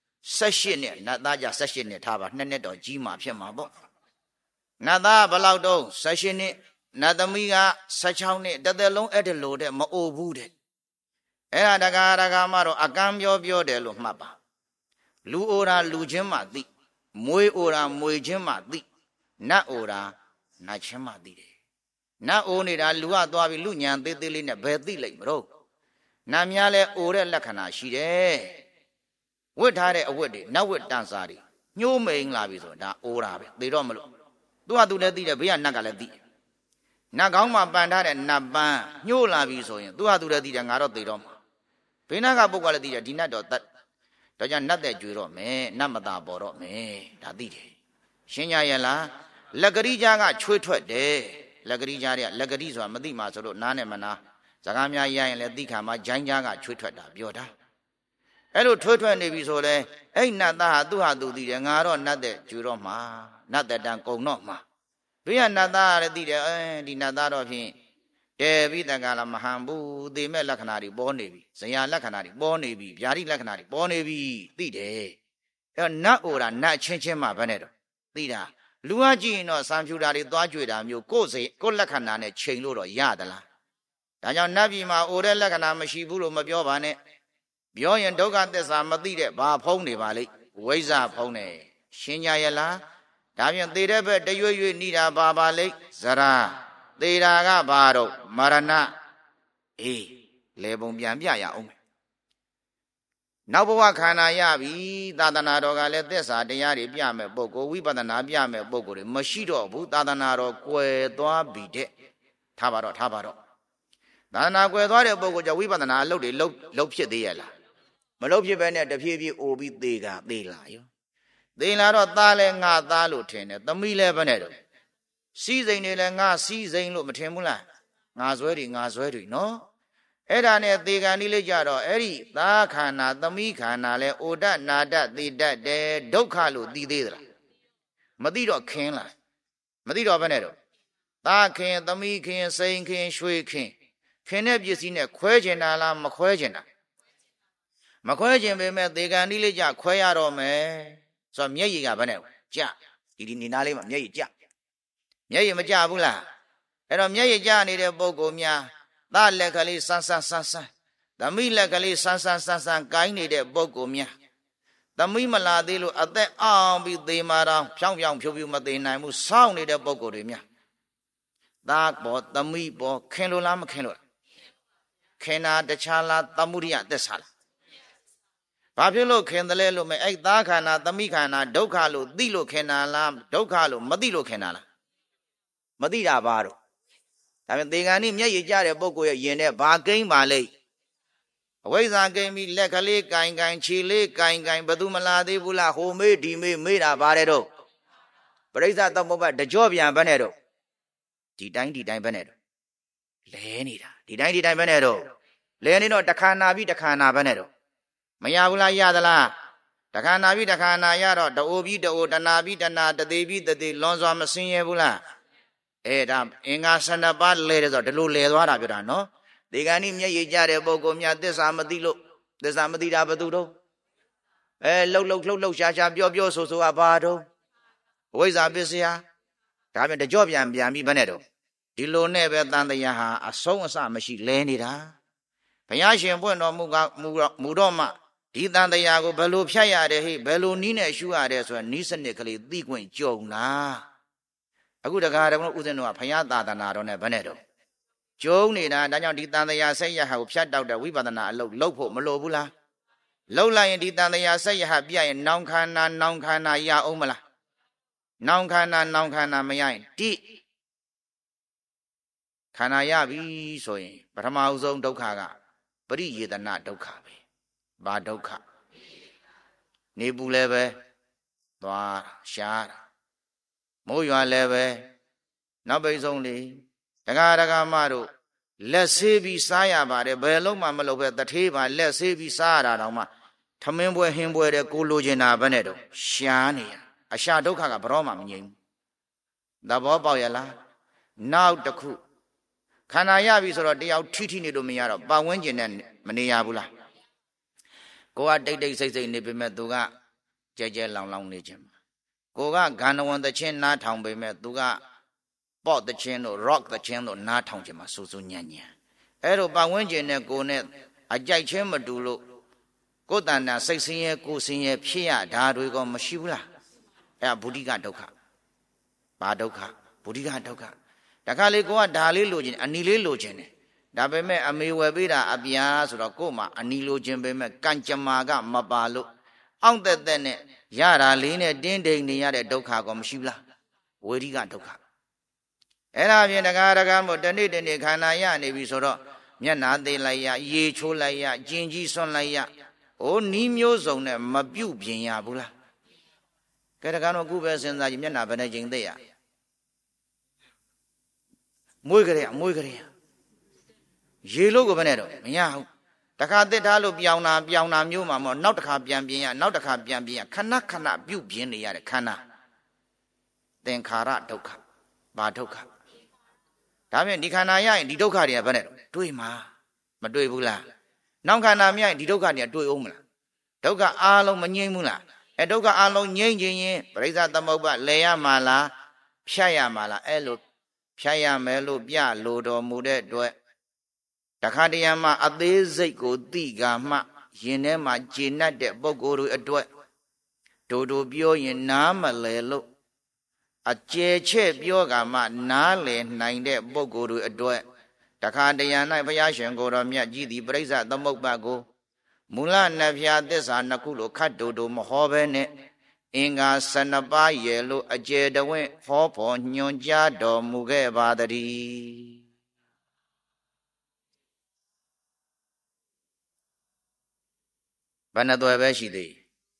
18နှစ်နတ်သားကြ18နှစ်ထားပါ2နှစ်တော့ကြီးမှဖြစ်မှာပေါ့နတ်သားဘယ်လောက်တော့18နှစ်နတ်သမီးက16နှစ်တစ်သက်လုံးအဲ့ဒီလိုတဲ့မအိုဘူးတဲ့အဲ့ဒါတကားမှတော့အကမ်းပြောတယ်လို့မှတ်ပါလူအိုတာလူချင်းမှသိမွေးအိုတာမွေချင်းမှသိနတ်အိုတာနတ်ချင်းမှသိတယ်နတ်အိုနေတာလူကသွားပြီးလူညာသေးလေးနဲ့ဘယ်သိလိုက်မလို့နတ်များလဲအိုတဲ့လက္ခဏာရှိတယ်ဝတ်ထားတဲ့အဝတ်တွေနတ်ဝတ်တန်စာတွေညှိုးမိန်လာပြီဆိုဒါအိုတာပဲသိတော့မလို့သူကသူလည်းသိတယ်ဘေးကနတ်ကလည်းသိတယ်နတ်ကောင်းမှပန်ထားတဲ့နတ်ပန်းညှိုးလာပြီဆိုရင်သူကသူလည်းသိတယ်ငါတော့သိတော့မှာဘေးနာကပုဂ္ဂိုလ်လည်းသိတယ်ဒီနတ်တော့တတ်တော့ကြောင့်နတ်တဲ့ကြွေတော့မယ်နတ်မသာပေါ်တော့မယ်ဒါသိတယ်ရှင်းကြရဲ့လားလက်ကတိကြားကချွေးထွက်တယ်လက်ကတိကြားတွေကလက်ကတိဆိုတာမသိမှဆိုလို့နားနဲ့မနာစကားများရရင်လည်းသိခါမှာဂျိုင်းကြားကချွေးထွက်တာပြောတာအဲ့လိုထွေးထွက်နေပြီဆိုလဲအဲ့နတ်သားဟာသူသိတယ်ငါတော့နတ်တဲ့ကြွေတော့မှာနတ်တဲ့တန်ကုံတော့မှာဘေးကနတ်သားလည်းသိတယ်ဒီနတ်သားတော့ဖြင့်တဲပြီးတန်ကလာမဟန်ဘူးသေမဲ့လက္ခဏာတွေပေါ်နေပြီဇရာလက္ခဏာတွေပေါ်နေပြီဗျာတိလက္ခဏာတွေပေါ်နေပြီသိတယ်အဲ့နတ်အိုတာနတ်ချင်းမှဘယ်နဲ့တော့သိတာလူကကြည့်ရင်တော့စံဖြူတာတွေသွားကြွေတာမျိုးကိုယ်လက္ခဏာနဲ့ချိန်လို့တော့ရသလားဒါကြောင့်နတ်ပြည်မှာအိုတဲ့လက္ခဏာမရှိဘူးလို့မပြောပါနဲ့ပြောရင်ဒုက္ခသစ္စာမသိတဲ့ဘာဖုံးနေပါလိမ့်ဝိဇ္ဇဖုံးနေရှင်းကြရလားဒါဖြင့်သေတဲ့ဘက်တရွေ့ရွေ့နေတာပါလိမ့်ဇရာသေတာကဘာတော့မရဏအေးလေပုံပြန်ပြရအောင်နောက်ဘဝခန္ဓာရပြီသာသနာတော်ကလည်းသစ္စာတရားတွေပြမယ်ပုဂ္ဂိုလ်ဝိပဿနာပြမယ်ပုဂ္ဂိုလ်တွေမရှိတော့ဘူးသာသနာတော်ကွယ်သွားပြီတဲ့ထားပါတော့သာသနာကွယ်သွားတဲ့ပုဂ္ဂိုလ်ကြောင့်ဝိပဿနာအလုပ်တွေလုပ်ဖြစ်သေးရလားမလုပ်ဖြစ်ပဲနဲ့တဖြည်းဖြည်းအိုပြီးသေလာရောသေလာတော့သားလဲငါသားလို့ထင်တယ်သမီးလဲဘယ်နဲ့တော့စီးစိမ်တွေလဲငါစီးစိမ်လို့မထင်ဘူးလားငါဆွဲတွေနော်အဲ့ဒါနဲ့သေကံလေးကြတော့အဲ့ဒီသားခန္ဓာသမီးခန္ဓာလဲအိုဒနာဒသေတတ်တယ်ဒုက္ခလို့သိသေးသလားမသိတော့ခင်းလားမသိတော့ဘယ်နဲ့တော့သားခင်သမီးခင်စိန်ခင်ရွှေခင်တဲ့ပစ္စည်းနဲ့ခွဲကျင်တာလားမခွဲကျင်တာမခွဲကျင်ပေမဲ့သေကံလေးကြခွဲရတော့မယ်ဆိုတော့မျက်ရည်ကဘယ်နဲ့ကြဒီနေနာလေးမှာမျက်ရည်ကြမျက်ရည်မကြဘူးလားအဲ့တော့မျက်ရည်ကြနေတဲ့ပုဂ္ဂိုလ်များသားလက်ကလေးဆန်းသမီးလက်ကလေးဆန်းကိုင်းနေတဲ့ပုဂ္ဂိုလ်များသမီးမလာသေးလို့အသက်အောင်ပြီးသေမာတော့ဖြောင်းဖြူမသေးနိုင်ဘူးစောင့်နေတဲ့ပုဂ္ဂိုလ်တွေများသားပေါ်သမီးပေါ်ခင်လို့လားမခင်လို့လားခင်တာတခြားလားသမုဒိယသက်စာလားဘာဖြစ်လို့ခင်တယ်လဲလို့မဲ့အဲ့သားခန္ဓာသမီးခန္ဓာဒုက္ခလို့သိလို့ခင်တာလားဒုက္ခလို့မသိလို့ခင်တာလားမသိတာပါတော့ဒါပေမဲ့သေကံဤမျက်ရည်ကျတဲ့ပုဂ္ဂိုလ်ရဲ့ယင်နဲ့ဘာကိန်းပါလိမ့်အဝိဇ္ဇာကိန်းပြီးလက်ကလေးကင်ခြေလေးကင်ဘသူမလာသေးဘူးလားဟိုမေးဒီမေးတာပါတယ်တော့ပရိစ္ဆသမုပ္ပါတကြောပြန်ဘယ်နဲ့တော့ဒီတိုင်းဘယ်နဲ့တော့လဲနေတာဒီတိုင်းဘယ်နဲ့တော့လဲနေတော့တခါနာပြီးတခါနာဘယ်နဲ့တော့မရဘူးလားရသလားတခါနာပြီးတခါနာရတော့တအိုပြီးတအိုတနာပြီးတနာတသေးပြီးတသေးလွန်စွာမစင်ရဘူးလားအဲ့ဒါအင်္ဂါ12ပါးလဲတယ်ဆိုတော့ဒီလိုလဲသွားတာပြောတာနော်ဒီကနေ့မျက်ရည်ကျတဲ့ပုဂ္ဂိုလ်များသစ္စာမသိလို့သစ္စာမသိတာဘယ်သူတော့လှုပ်ရှားပြောဆိုကဘာတော့ဝိဇ္ဇာပစ္စယဒါပြန်တကြော့ပြန်ပြီးဘယ်နဲ့တော့ဒီလိုနဲ့ပဲတန်တရားဟာအဆုံးအစမရှိလဲနေတာဘုရားရှင်ပွင့်တော်မူတော့မှဒီတန်တရားကိုဘယ်လိုဖြတ်ရတယ်ဟိဘယ်လိုနီးနဲ့ရှုရတယ်ဆိုတော့နီးစနစ်ကလေးသိခွင့်ကြုံလားအခုတခါတည်းကဥစဉ်တော့ဘုရားသာသနာတော်နဲ့ဘယ်နဲ့တော့ကျုံနေတာဒါကြောင့်ဒီတန်တရားဆက်ရဟကိုဖြတ်တောက်တဲ့ဝိပဿနာအလုပ်ဖို့မလိုဘူးလားလှုပ်လိုက်ရင်ဒီတန်တရားဆက်ရဟပြရင်နောင်ခန္ဓာရအောင်မလားနောင်ခန္ဓာမရရင်တိခန္ဓာရပြီဆိုရင်ပထမအဆုံးဒုက္ခကပရိယေတနာဒုက္ခပဲဘာဒုက္ခနေပူလည်းပဲသွားရှားတာမိုးရွာလည်းပဲနောက်ပိတ်ဆုံးလေတက္ကမတို့လက်ဆေးပြီးစားရပါတယ်ဘယ်လုံးမှမလုပ်ပဲတထေးပါလက်ဆေးပြီးစားရတာတော့မှထမင်းပွဲဟင်းပွဲတဲ့ကိုလိုချင်တာဘယ်နဲ့တော့ရှားနေရအရှာဒုက္ခကဘရောမှမငြိမ်ဘူးသဘောပေါက်ရလားနောက်တစ်ခုခန္ဓာရပြီဆိုတော့တယောက်ထိနေလို့မရတော့ပတ်ဝန်းကျင်နဲ့မနေရဘူးလားကိုကတိတ်ဆိတ်နေပေမဲ့သူကကြဲလောင်နေခြင်းကိုကဂန္ဓဝန်သချင်းနားထောင်ပေမဲ့သူကပေါ့သချင်းတို့ rock သချင်းတို့နားထောင်ခြင်းမှာစူးစူးညံ့အဲ့တော့ပတ်ဝန်းကျင်နဲ့ကိုနဲ့အကြိုက်ချင်းမတူလို့ကိုယ်တဏ္ဍာစိတ်ဆင်းရဲကိုယ်ဆင်းရဲဖြစ်ရဓာတ်တွေကမရှိဘူးလားအဲ့ဒါဗုဒ္ဓိကဒုက္ခဘာဒုက္ခဗုဒ္ဓိကဒုက္ခတခါလေကိုကဓာလေးလိုချင်အနီလေးလိုချင်တယ်ဒါပေမဲ့အမေဝယ်ပေးတာအပြားဆိုတော့ကို့မှာအနီလိုချင်ပေမဲ့ကံကြမ္မာကမပါလို့အောင့်တက်နဲ့ရတာလေးနဲ့တင်းတိမ်နေရတဲ့ဒုက္ခကောမရှိဘူးလားဝေဒိကဒုက္ခအဲ့ဒါဖြင့်တခါမို့တနေ့ခန္ဓာရနေပြီဆိုတော့မျက်နာသေးလိုက်ရရေချိုးလိုက်ရကျင်ကြီးဆွန့်လိုက်ရနီးမျိုးစုံနဲ့မပြုတ်ပြင်ရဘူးလားကဲတခါတော့ခုပဲစဉ်းစားကြည့်မျက်နာဘယ်နဲ့ကျင်သေးရမွေးကြရရေလို့ကိုဘယ်နဲ့တော့မရဘူးတခါတစ်ထားလို့ပြောင်းတာမျိုးမှာမို့နောက်တစ်ခါပြန်ပြင်ရနောက်တစ်ခါပြန်ပြင်ရခဏပြုတ်ပြင်နေရတဲ့ခန္ဓာသင်္ခါရဒုက္ခဘာဒုက္ခဒါဖြင့်ဒီခန္ဓာရရင်ဒီဒုက္ခတွေကဘယ်နဲ့တွေ့မှာမတွေ့ဘူးလားနောက်ခန္ဓာမြရင်ဒီဒုက္ခတွေကတွေ့အောင်မလားဒုက္ခအားလုံးမငြိမ်းဘူးလားဒုက္ခအားလုံးငြိမ်းခြင်းရင်ပရိစ္ဆသမုပ္ပါလဲရမှာလားဖြတ်ရမှာလားအဲ့လိုဖြတ်ရမယ်လို့ပြလိုတော်မူတဲ့အတွက်တခါတရံမှာအသေးစိတ်ကိုသိကမှရင်ထဲမှာကျေနပ်တဲ့ပုဂ္ဂိုလ်တွေအတွက်တို့ပြောရင်နားမလဲလို့အကျယ်ချဲ့ပြောကမှနားလည်နိုင်တဲ့ပုဂ္ဂိုလ်တွေအတွက်တခါတရံ၌ဘုရားရှင်ကိုယ်တော်မြတ်ကြီးသည်ပရိစ္ဆသမုပ္ပါကိုမူလနှစ်ဖြာသစ္စာနှစ်ခုလိုခတ်တို့မဟောဘဲနဲ့အင်္ဂါ12ပါးရဲ့လို့အကျယ်တဝင့်ဟောဖို့ညွှန်ကြားတော်မူခဲ့ပါတည်းဘယ်နှသွယ်ပဲရှိသေး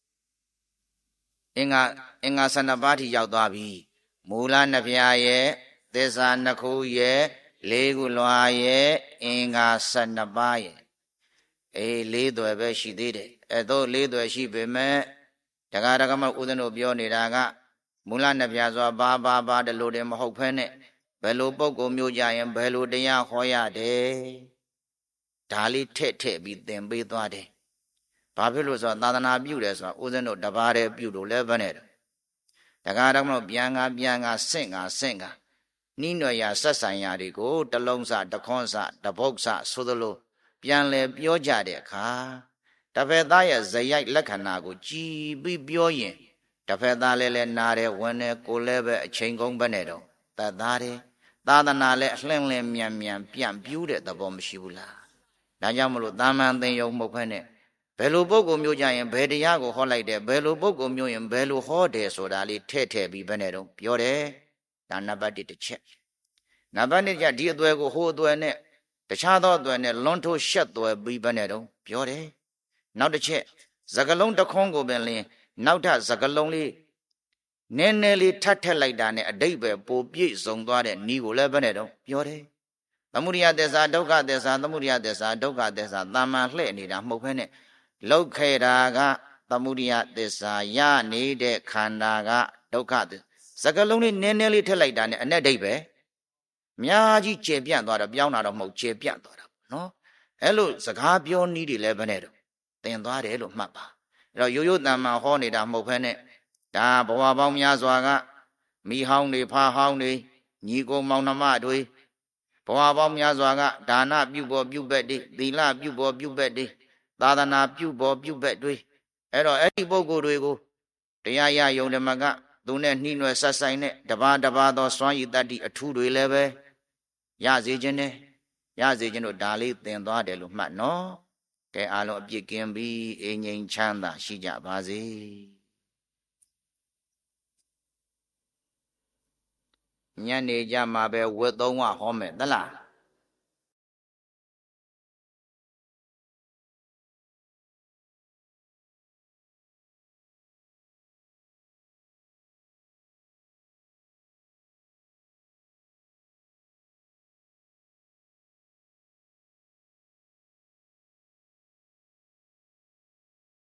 အင်္ဂါ12ပါးထိရောက်သွားပြီမူလနှစ်ဖြာရဲ့သစ္စာနှစ်ခုရဲ့လေးခုလွှာရဲ့အင်္ဂါ12ပါးရဲ့လေးသွယ်ပဲရှိသေးတယ်အဲ့တော့လေးသွယ်ရှိပေမဲ့တက္ကရာကမဥဒ္ဒနုပြောနေတာကမူလနှစ်ဖြာစွာဘာတလို့တယ်မဟုတ်ဖဲနဲ့ဘယ်လိုပုဂ္ဂိုလ်မျိုးကြရင်ဘယ်လိုတရားဟောရတယ်ဒါလေးထည့်ပြီးသင်ပေးသွားတယ်ဘာဖြစ်လို့ဆိုတော့သာသနာပြုတယ်ဆိုတော့ဥဒ္ဒနုတပါးတည်းပြုလို့လည်းဘယ်နဲ့တက္ကရာကမပြန်ကဆင့်ကနှီးနွယ်ရာဆက်ဆံရာတွေကိုတလုံးစတခွန်းစတပုတ်စဆိုသလိုပြန်လဲပြောကြတဲ့အခါတစ်ဖက်သားရဲ့ဇယိုက်လက္ခဏာကိုကြည်ပြီးပြောရင်တစ်ဖက်သားလည်းနားတယ်ဝင်တယ်ကိုလည်းပဲအချိန်ကုန်ပဲနဲ့တော့တတ်သားတယ်သာသနာလည်းအလှင့်မြန်ပြန့်ပြူးတဲ့သဘောမရှိဘူးလားဒါကြောင့်မလို့တာမန်သင်ယုံမဟုတ်ဖ ೇನೆ ဘယ်လိုပုဂ္ဂိုလ်မျိုးကြရင်ဘယ်တရားကိုဟောလိုက်တယ်ဘယ်လိုပုဂ္ဂိုလ်မျိုးရင်ဘယ်လိုဟောတယ်ဆိုတာလေးထည့်ပြီးပဲနဲ့တော့ပြောတယ်ဒါနံပါတ်1တစ်ချက်နံပါတ်2ကျဒီအသွယ်ကိုဟိုအသွယ်နဲ့တခြားသောအသွယ်နဲ့လွန်ထိုးရှက်သွယ်ပြီးပဲနဲ့တော့ပြောတယ်နောက်တစ်ချက်စကလုံးတစ်ခွန်းကိုပင်လင်းနောက်ထပ်စကလုံးလေးနည်းနည်းလေးထပ်ထက်လိုက်တာနဲ့အတိတ်ပဲပိုပြည့်စုံသွားတဲ့ဤကိုလည်းပဲနဲ့တော့ပြောတယ်သမုဒိယသစ္စာဒုက္ခသစ္စာသမုဒိယသစ္စာဒုက္ခသစ္စာတာမန်လှည့်နေတာမဟုတ်ဘဲနဲ့လောက်ခဲ့တာကသမုဒိယသစ္စာရနေတဲ့ခန္ဓာကဒုက္ခသစ္စာစကလုံးလေးနည်းနည်းလေးထက်လိုက်တာနဲ့အ내ဒိတ်ပဲအများကြီးကျေပြန့်သွားတော့ပြောင်းတာတော့မဟုတ်ကျေပြန့်သွားတာပေါ့နော်အဲ့လိုစကားပြောနည်းတွေလည်းပဲနဲ့တော့သင်သွားတယ်လို့မှတ်ပါအဲ့တော့ရိုးတန်မှန်ဟောနေတာမဟုတ်ဘဲနဲ့ဒါဘဝပေါင်းများစွာကမိဟောင်းတွေဖာဟောင်းတွေညီကိုမောင်နှမတွေဘဝပေါင်းများစွာကဒါနပြုပေါ်ပြုဘက်တွေသီလပြုပေါ်ပြုဘက်တွေသာသနာပြုပေါ်ပြုဘက်တွေအဲ့တော့အဲ့ဒီပုဂ္ဂိုလ်တွေကိုတရားရယုံဓမ္မကသူနဲ့နှီးနွယ်ဆက်ဆိုင်တဲ့တပါးသောစွမ်းရည်တတ္တိအထူးတွေလည်းပဲရစေခြင်းတို့ဒါလေးသင်သွားတယ်လို့မှတ်နော်ကဲအားလုံးအပြစ်ကင်းပြီးအေးငြိမ်ချမ်းသာရှိကြပါစေညနေကြမှာပဲဝတ်သုံးဝဟောမယ်သလား